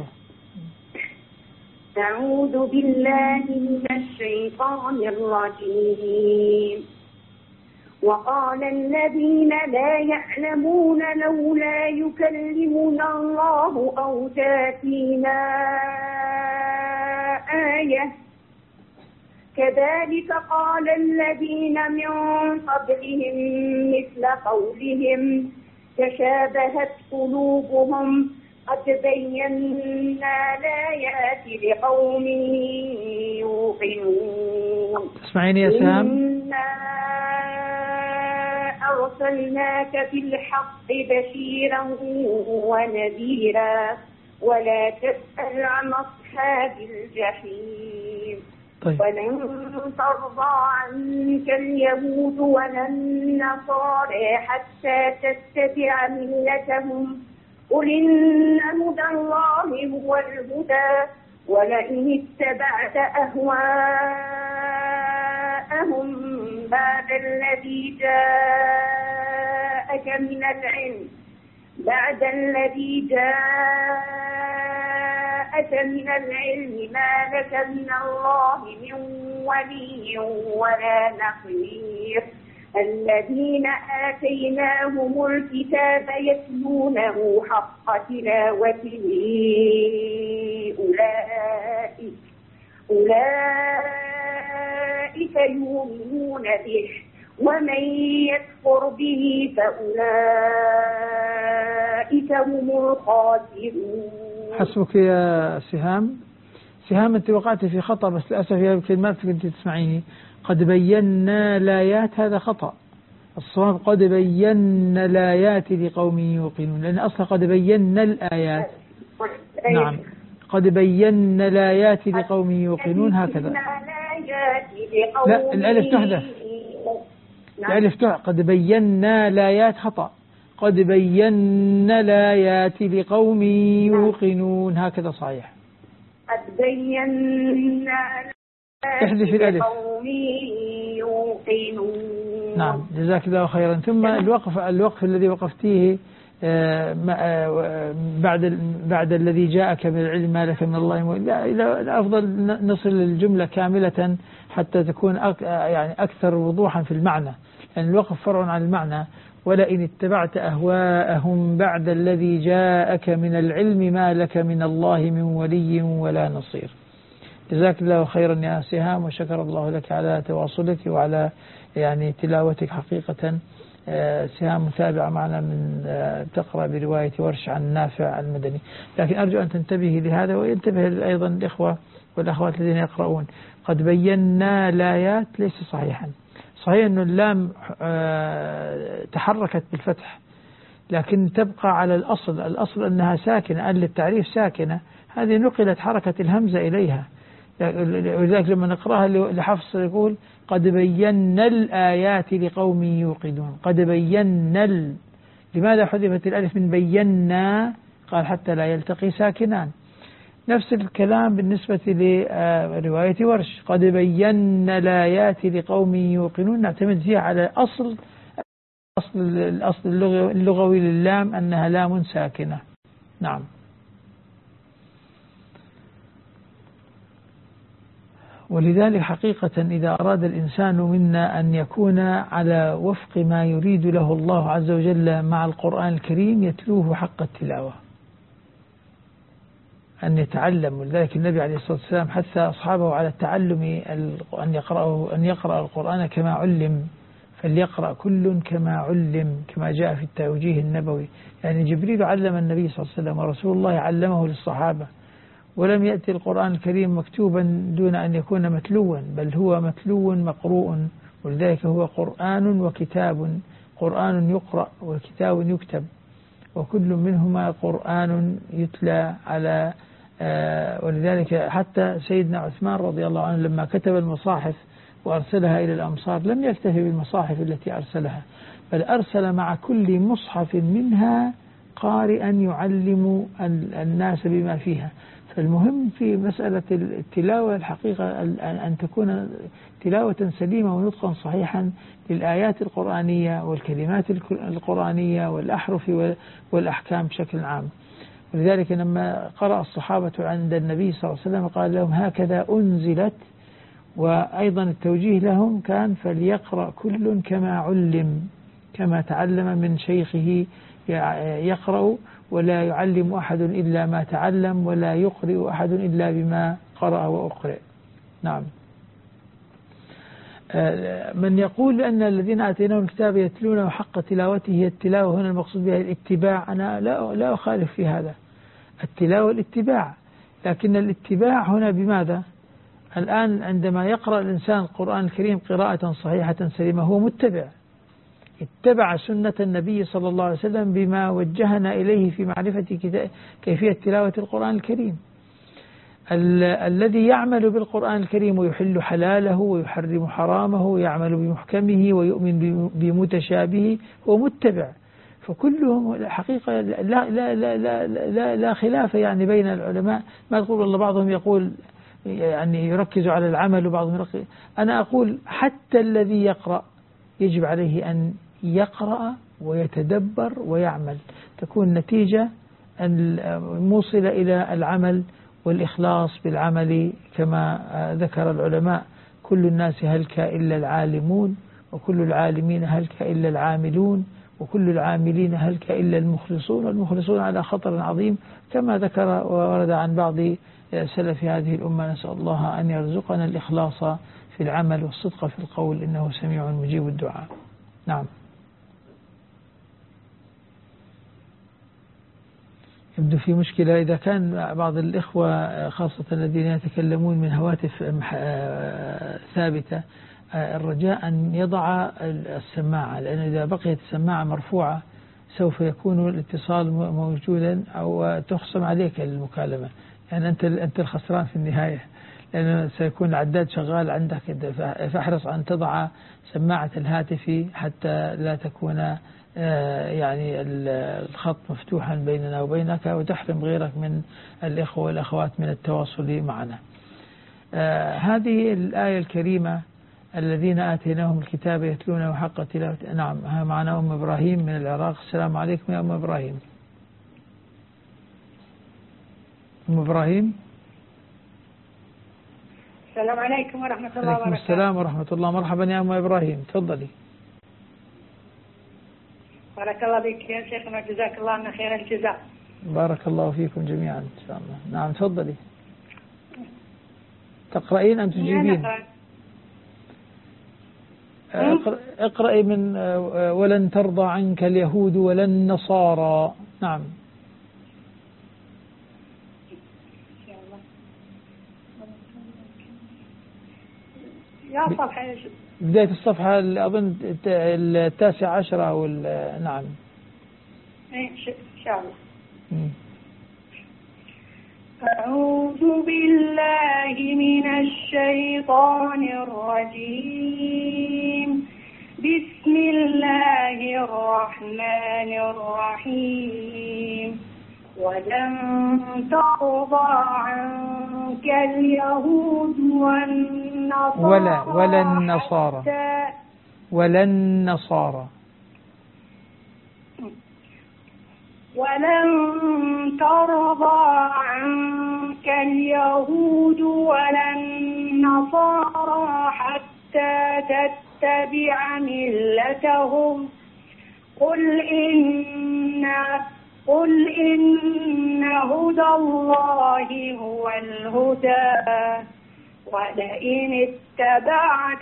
أعوذ بالله من الشيطان الرجيم. وقال الذين لا يعلمون لولا يكلمنا الله أو تأتينا آية كذلك قال الذين من قبلهم مثل قولهم تشابهت قلوبهم قد بينا الآيات لقوم يوقنون. اسمعيني يا سهام. إنا أرسلناك بالحق بشيرا ونذيرا ولا تسأل عن أصحاب الجحيم. طيب. ولن ترضى عنك اليهود ولا النصارى حتى تتبع ملتهم قل إن هدى الله هو الهدى ولئن اتبعت أهواءهم بعد الذي جاءك من العلم بعد الذي جاءك من العلم ما لك من الله من ولي ولا نصير. الذين آتيناهم الكتاب يتلونه حق تلاوته أولئك أولئك يؤمنون به ومن يكفر به فأولئك هم الخاسرون. حسبك يا سهام. سهام أنت وقعت في خطأ، بس للأسف يا كلمات كنت تسمعيني. قد بينا الآيات، هذا خطأ. الصواب قد بينا الآيات لقوم يوقنون، لأن أصلا قد بينا الآيات. نعم. قد بينا الآيات لقوم يوقنون هكذا. لا، الألف تحذف. الألف تحذف. قد بينا الآيات خطأ. قد بينا الآيات لقوم يوقنون هكذا صحيح. قد بينا احذف الألف. نعم جزاك الله خيرا. ثم الوقف الوقف الذي وقفتيه بعد بعد الذي جاءك من العلم ما لك من الله، إلى أفضل نصل الجملة كاملة حتى تكون يعني أكثر وضوحا في المعنى، لأن الوقف فرع عن المعنى. ولئن اتبعت أهواءهم بعد الذي جاءك من العلم ما لك من الله من ولي ولا نصير. جزاك الله خيرا يا سهام، وشكر الله لك على تواصلك وعلى يعني تلاوتك حقيقة. سهام متابعة معنا من تقرأ برواية ورش عن نافع المدني، لكن أرجو أن تنتبهي لهذا، وينتبه أيضا الإخوة والأخوات الذين يقرؤون. قد بينا الآيات ليس صحيحا. صحيح أن اللام تحركت بالفتح، لكن تبقى على الأصل. الأصل أنها ساكنة، أن للتعريف ساكنة، هذه نقلت حركة الهمزة إليها. ولذلك لما نقرأها لحفص يقول قد بينا الآيات لقوم يوقنون. قد بينا ال... لماذا حذفت الألف من بينا؟ قال حتى لا يلتقي ساكنان. نفس الكلام بالنسبة لرواية ورش. قد بينا الآيات لقوم يوقنون، نعتمد فيها على أصل الأصل اللغوي للام أنها لام ساكنة. نعم. ولذلك حقيقة إذا أراد الإنسان منا أن يكون على وفق ما يريد له الله عز وجل مع القرآن الكريم يتلوه حق التلاوة، أن يتعلم. ولذلك النبي عليه الصلاة والسلام حث أصحابه على التعلم، أن يقرأه أن يقرأ القرآن كما علم، فليقرأ كل كما علم، كما جاء في التوجيه النبوي. يعني جبريل علم النبي صلى الله عليه وسلم، ورسول الله علمه للصحابة، ولم يأتي القرآن الكريم مكتوبا دون أن يكون متلوا، بل هو متلو مقروء. ولذلك هو قرآن وكتاب، قرآن يقرأ وكتاب يكتب، وكل منهما قرآن يتلى على آه ولذلك حتى سيدنا عثمان رضي الله عنه لما كتب المصاحف وأرسلها إلى الأمصار لم يكتفي بالمصاحف التي أرسلها، بل أرسل مع كل مصحف منها قارئا يعلم الناس بما فيها. فالمهم في مسألة التلاوة الحقيقة أن تكون تلاوة سليمة ونطقا صحيحا للآيات القرآنية والكلمات القرآنية والأحرف والأحكام بشكل عام. ولذلك لما قرأ الصحابة عند النبي صلى الله عليه وسلم قال لهم هكذا أنزلت، وأيضا التوجيه لهم كان فليقرأ كل كما علم، كما تعلم من شيخه يقرأ، ولا يعلم أحد إلا ما تعلم، ولا يقرئ أحد إلا بما قرأ وأقرئ. نعم. من يقول أن الذين آتيناهم الكتاب يتلونه حق تلاوته، هي التلاوة هنا المقصود بها الاتباع، أنا لا لا أخالف في هذا، التلاوة الاتباع، لكن الاتباع هنا بماذا؟ الآن عندما يقرأ الإنسان القرآن الكريم قراءة صحيحة سليمة هو متبع، اتبع سنة النبي صلى الله عليه وسلم بما وجهنا إليه في معرفة كيفية تلاوة القرآن الكريم. ال الذي يعمل بالقرآن الكريم ويحل حلاله ويحرم حرامه ويعمل بمحكمه ويؤمن بمتشابهه هو متبع. فكلهم حقيقة لا, لا, لا, لا, لا, لا خلاف يعني بين العلماء. ما تقول الله بعضهم يقول يعني يركز على العمل وبعضهم يركز. أنا أقول حتى الذي يقرأ يجب عليه أن يقرأ ويتدبر ويعمل، تكون نتيجة موصلة إلى العمل والإخلاص بالعمل. كما ذكر العلماء كل الناس هلك إلا العالمون، وكل العالمين هلك إلا العاملون، وكل العاملين هلك إلا المخلصون، والمخلصون على خطر عظيم، كما ذكر وورد عن بعض سلف هذه الأمة. نسأل الله أن يرزقنا الإخلاص في العمل والصدق في القول، إنه سميع مجيب الدعاء. نعم. يبدو في مشكلة إذا كان بعض الإخوة خاصة الذين يتكلمون من هواتف ثابتة، الرجاء أن يضع السماعة، لأن إذا بقيت السماعة مرفوعة سوف يكون الاتصال موجودا أو تخصم عليك المكالمة، يعني أنت أنت الخسران في النهاية، لأنه سيكون العداد شغال عندك. فاحرص أن تضع سماعة الهاتف حتى لا تكون يعني الخط مفتوحا بيننا وبينك وتحرم غيرك من الإخوة والأخوات من التواصل معنا. هذه الآية الكريمة الذين آتيناهم الكتاب يتلونه حق تلاوته. نعم، معنا أم إبراهيم من العراق. السلام عليكم يا أم إبراهيم. أم إبراهيم. السلام عليكم ورحمة الله وبركاته. عليكم السلام ورحمة الله. مرحبا يا أم إبراهيم، تفضلي. بارك الله بك يا شيخنا، جزاك الله من خير الجزاء. بارك الله فيكم جميعا إن شاء الله. نعم تفضلي. تقرأين أم تجيبين؟ اقرأي من ولن ترضى عنك اليهود ولا النصارى. نعم. يا صفحة بداية الصفحة أظن التاسع عشرة أو نعم. إن شاء الله. أعوذ بالله من الشيطان الرجيم. بسم الله الرحمن الرحيم. ولن ترضى عنك اليهود والنصارى ولا ولا النصارى ولا النصارى ولن ترضى عنك اليهود ولا النصارى حتى تتبع ملتهم قل إن قل إن هدى الله هو الهدى ولئن اتبعت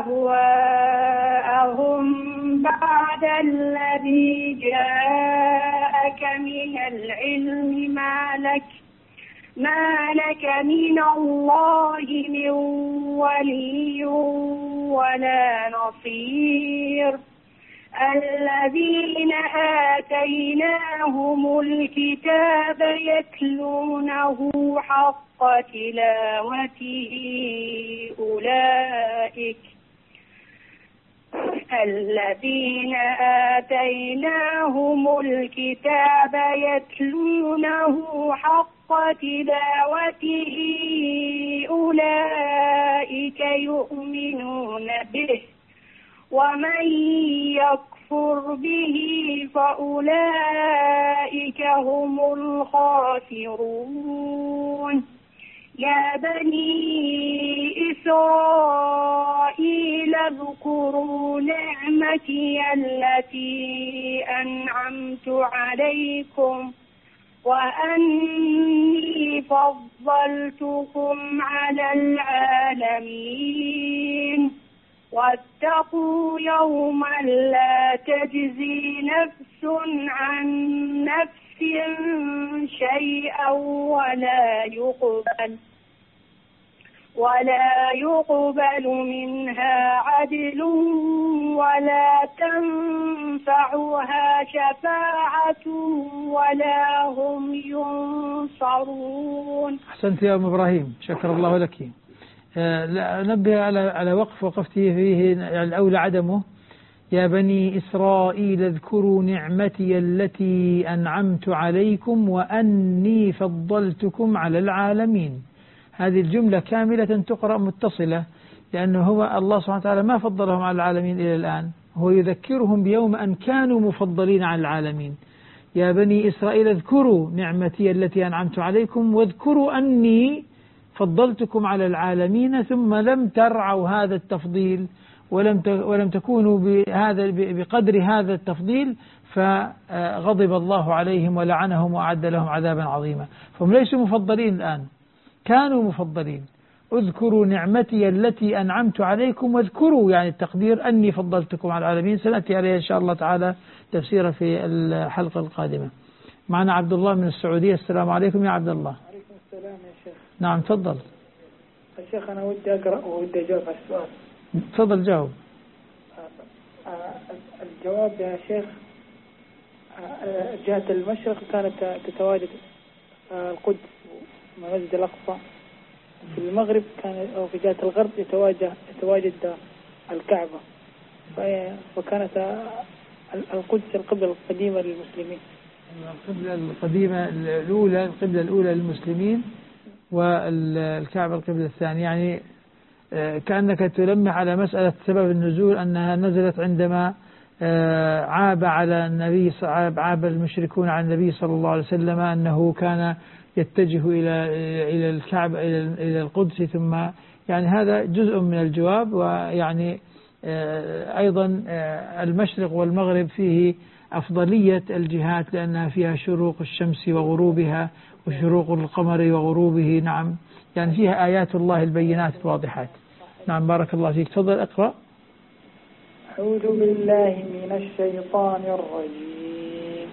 أهواءهم بعد الذي جاءك من العلم ما لك ما لك من الله من ولي ولا نصير الذين آتيناهم الكتاب يتلونه حق تلاوته أولئك الذين آتيناهم الكتاب يتلونه حق تلاوته أولئك يؤمنون به ومن يكفر به فأولئك هم الخاسرون يا بني إسرائيل اذكروا نعمتي التي أنعمت عليكم وأني فضلتكم على العالمين واتقوا يوما لا تجزي نفس عن نفس شيئا ولا يقبل ولا يقبل منها عدل ولا تنفعها شفاعة ولا هم ينصرون. أحسنت يا أم إبراهيم، شكر الله لك. نبه على على وقف وقفت فيه الأولى عدمه. يا بني إسرائيل اذكروا نعمتي التي أنعمت عليكم وأني فضلتكم على العالمين. هذه الجملة كاملة تقرأ متصلة، لأنه هو الله سبحانه وتعالى ما فضلهم على العالمين إلى الآن، هو يذكرهم بيوم أن كانوا مفضلين على العالمين. يا بني إسرائيل اذكروا نعمتي التي أنعمت عليكم واذكروا أني فضلتكم على العالمين، ثم لم ترعوا هذا التفضيل ولم ولم تكونوا بهذا بقدر هذا التفضيل، فغضب الله عليهم ولعنهم وأعد لهم عذابا عظيما. فهم ليسوا مفضلين الآن، كانوا مفضلين. اذكروا نعمتي التي أنعمت عليكم واذكروا يعني التقدير أني فضلتكم على العالمين، سنأتي عليها إن شاء الله تعالى تفسيرا في الحلقة القادمة. معنا عبد الله من السعودية. السلام عليكم يا عبد الله. عليكم السلام يا شيخ. نعم تفضل. يا شيخ أنا ودي أقرأ وودي أجاوب على السؤال. تفضل جاوب. الجواب يا شيخ، جهة المشرق كانت تتواجد القدس ومسجد الأقصى، في المغرب كان أو في جهة الغرب يتواجد يتواجد الكعبة، فكانت القدس القبلة القديمة للمسلمين. القبلة القديمة الأولى القبلة الأولى للمسلمين، والكعبة القبلة الثانية. يعني كأنك تلمح على مسألة سبب النزول، أنها نزلت عندما عاب على النبي عاب المشركون على النبي صلى الله عليه وسلم أنه كان يتجه إلى إلى الكعبة إلى إلى القدس، ثم يعني هذا جزء من الجواب. ويعني أيضا المشرق والمغرب فيه أفضلية الجهات لأنها فيها شروق الشمس وغروبها وشروق القمر وغروبه. نعم يعني فيها آيات الله البينات الواضحات. نعم بارك الله فيك. تفضل اقرأ. أعوذ بالله من الشيطان الرجيم.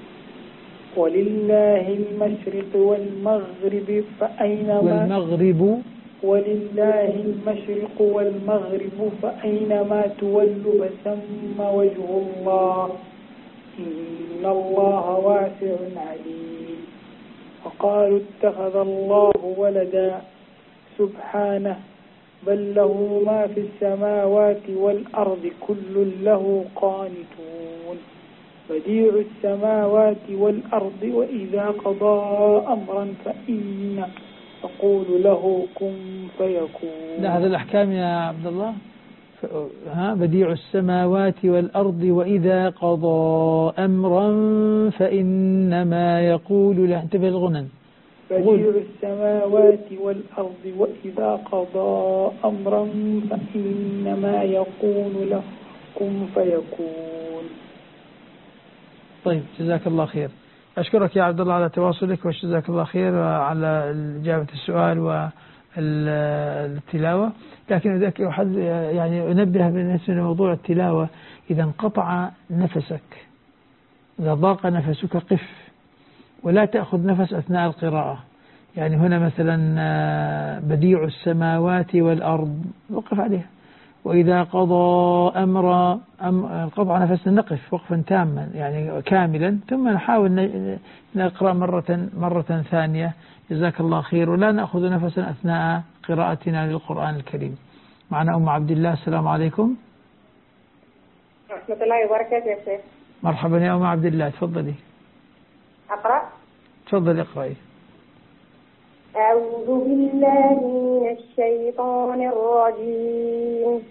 ولله المشرق والمغرب فأينما والمغرب ولله المشرق والمغرب فأينما تولوا فثم وجه الله إن الله واسع عليم. وقالوا اتخذ الله ولدا سبحانه بل له ما في السماوات والأرض كل له قانتون بديع السماوات والأرض وإذا قضى أمرا فإن تقول له كن فيكون. لا هذا الأحكام يا عبد الله ها بديع السماوات والأرض وإذا قضى أمرا فإنما يقول له. انتبه الغنن. بديع السماوات والأرض وإذا قضى أمرا فإنما يقول له كن فيكون. طيب جزاك الله خير. أشكرك يا عبد الله على تواصلك وجزاك الله خير على إجابة السؤال والتلاوة. لكن ذاك يعني أنبه بالنسبة لموضوع التلاوة، إذا انقطع نفسك، إذا ضاق نفسك قف ولا تأخذ نفس أثناء القراءة. يعني هنا مثلا بديع السماوات والأرض وقف عليها، وإذا قضى أمرا قطع نفسنا نقف وقفا تاما يعني كاملا، ثم نحاول نقرأ مرة مرة ثانية. جزاك الله خير. ولا نأخذ نفسا أثناء قراءتنا للقرآن الكريم. معنا أم عبد الله. السلام عليكم. ورحمة الله وبركاته يا شيخ. مرحبا يا أم عبد الله، تفضلي. أقرأ؟ تفضلي اقرأي. أعوذ بالله من الشيطان الرجيم.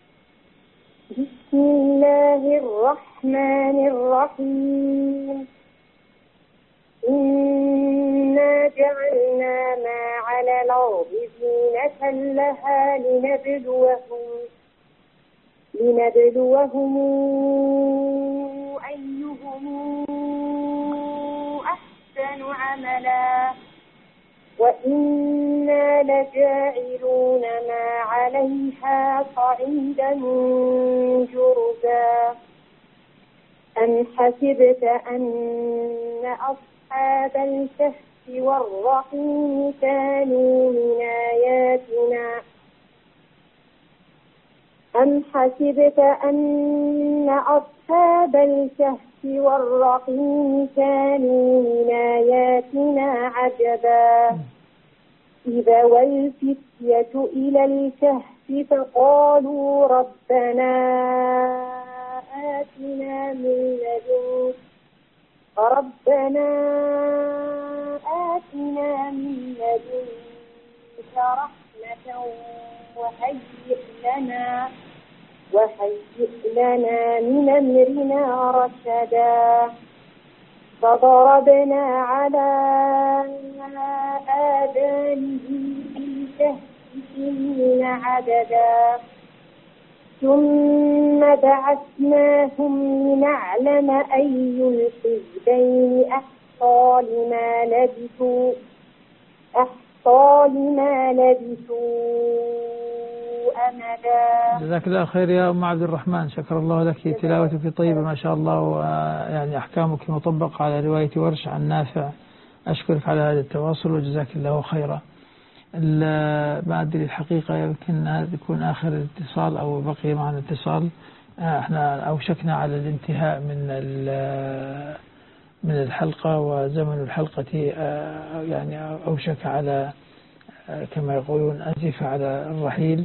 بسم الله الرحمن الرحيم. إنا جعلنا ما على الأرض زينة لها لنبلوهم لنبلوهم أيهم أحسن عملا وإنا لجاعلون ما عليها صعيدا جرزا. أم حسبت أن أصحاب الكهف والرقيم كانوا من آياتنا أم حسبت أن أصحاب الكهف والرقيم كانوا من آياتنا عجبا. إذا والفتية إلى الكهف فقالوا ربنا آتنا من لدنك ربنا آتنا من لدنك رحمة وهيئ لنا وهيئ لنا من أمرنا رشدا. فضربنا على آذانهم في الكهف سنين عددا ثم بعثناهم لنعلم أي الحزبين أحصى لما لبثوا أحصى لما لبثوا أمدا. جزاك الله خير يا أم عبد الرحمن، شكر الله لك. تلاوتك طيبة ما شاء الله، ويعني أحكامك مطبقة على رواية ورش عن نافع. أشكرك على هذا التواصل وجزاك الله خيرا. ما أدري الحقيقة، يمكن هذا يكون آخر الاتصال أو بقي معنا اتصال. احنا أوشكنا على الانتهاء من من الحلقة، وزمن الحلقة يعني أوشك على كما يقولون أزف على الرحيل.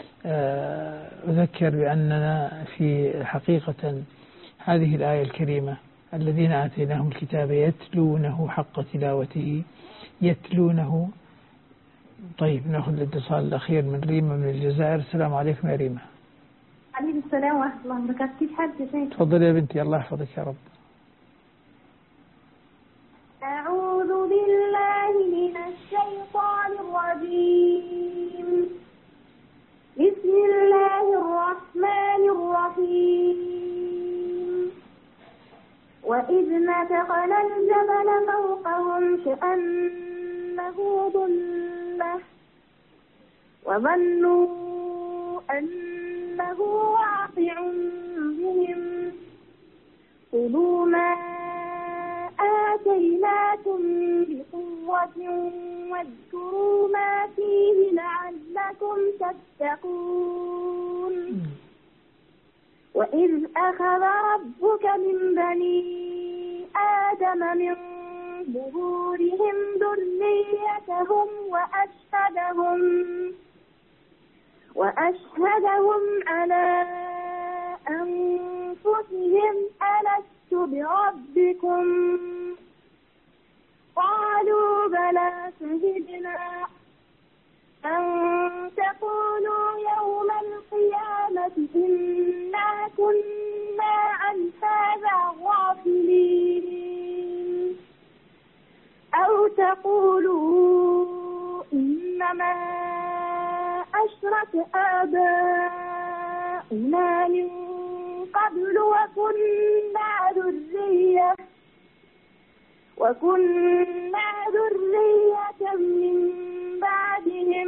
أذكر بأننا في حقيقة هذه الآية الكريمة الذين آتيناهم الكتاب يتلونه حق تلاوته يتلونه. طيب نأخذ الاتصال الأخير من ريما من الجزائر. السلام عليكم يا ريما. عليكم السلام ورحمة الله وبركاته. كيف حالك يا شيخ؟ تفضلي يا بنتي، الله يحفظك يا رب. أعوذ بالله من الشيطان الرجيم. بسم الله الرحمن الرحيم. وإذ نتقنا الجبل فوقهم كأنه ظلة وظنوا أنه واقع بهم خذوا ما آتيناكم بقوة واذكروا ما فيه لعلكم تتقون. وإذ أخذ ربك من بني آدم من ظهورهم ذريتهم وأشهدهم وأشهدهم على أنفسهم ألست بربكم قالوا بلى شهدنا أن تقولوا يوم القيامة كما أشرك آباؤنا من قبل وكنا ذرية وكنا ذرية من بعدهم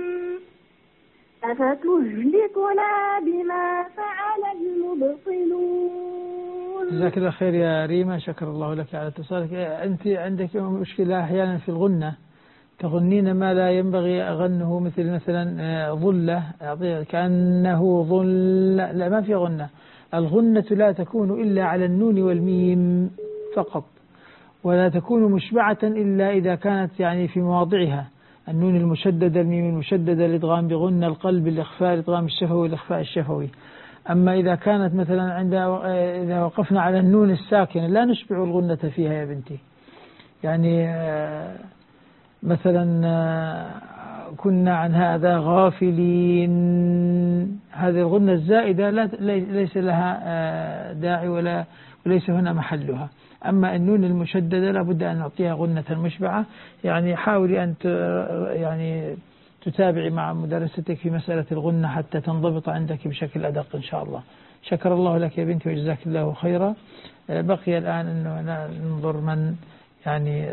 أفتهلكنا بما فعل المبطلون. جزاك الله خير يا ريما، شكر الله لك على اتصالك. أنت عندك مشكلة أحيانا في الغنة، تغنين ما لا ينبغي أغنه، مثل مثلا ظلة كأنه ظل، لا ما في غنة. الغنة لا تكون إلا على النون والميم فقط، ولا تكون مشبعة إلا إذا كانت يعني في مواضعها، النون المشددة الميم المشددة الإدغام بغنة، القلب الإخفاء الإدغام الشفوي الإخفاء الشفوي. أما إذا كانت مثلا عند إذا وقفنا على النون الساكنة لا نشبع الغنة فيها يا بنتي، يعني مثلا كنا عن هذا غافلين، هذه الغنة الزائدة لا ليس لها داعي ولا وليس هنا محلها. أما النون المشددة لابد أن نعطيها غنة مشبعة. يعني حاولي أن يعني تتابعي مع مدرستك في مسألة الغنة حتى تنضبط عندك بشكل أدق إن شاء الله. شكر الله لك يا بنتي وجزاك الله خيرا. بقي الآن أنه ننظر من يعني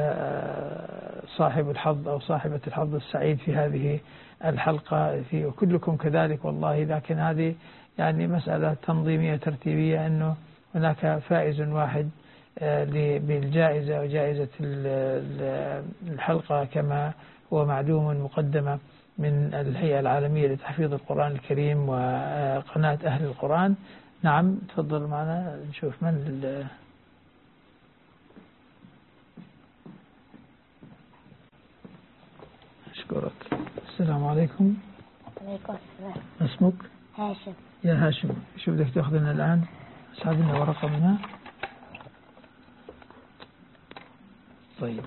صاحب الحظ أو صاحبة الحظ السعيد في هذه الحلقة، في وكلكم كذلك والله، لكن هذه يعني مسألة تنظيمية ترتيبية، أنه هناك فائز واحد بالجائزة وجائزة الحلقة كما هو معلوم مقدمة من الهيئة العالمية لتحفيظ القرآن الكريم وقناة أهل القرآن. نعم تفضل معنا نشوف من. أشكرك. السلام عليكم. عليكم السلام. اسمك؟ هاشم. يا هاشم، شو بدك تأخذ لنا الآن؟ ساعدنا ورقة منها. طيب،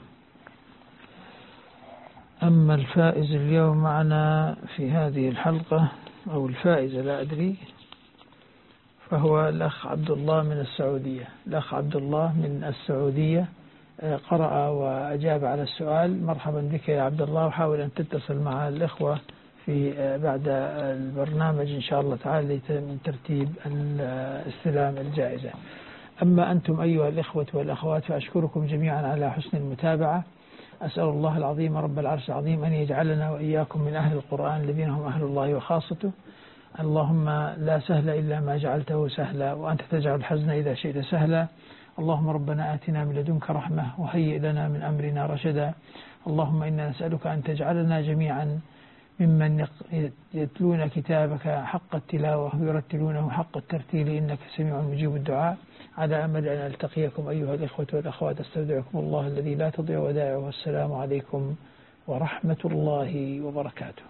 أما الفائز اليوم معنا في هذه الحلقة أو الفائزة لا أدري، فهو الأخ عبد الله من السعودية. الأخ عبد الله من السعودية قرأ وأجاب على السؤال. مرحبا بك يا عبد الله، وحاول أن تتصل مع الإخوة في بعد البرنامج إن شاء الله تعالى من ترتيب استلام الجائزة. أما أنتم أيها الإخوة والأخوات فأشكركم جميعا على حسن المتابعة. أسأل الله العظيم رب العرش العظيم أن يجعلنا وإياكم من أهل القرآن الذين هم أهل الله وخاصته. اللهم لا سهل إلا ما جعلته سهلا، وأنت تجعل الحزن إذا شئت سهلا. اللهم ربنا آتنا من لدنك رحمة وهيئ لنا من أمرنا رشدا. اللهم إنا نسألك أن تجعلنا جميعا ممن يتلون كتابك حق التلاوة ويرتلونه حق الترتيل، إنك سميع مجيب الدعاء. على أمل أن ألتقيكم أيها الإخوة والأخوات، استودعكم الله الذي لا تضيع ودائعه، والسلام عليكم ورحمة الله وبركاته.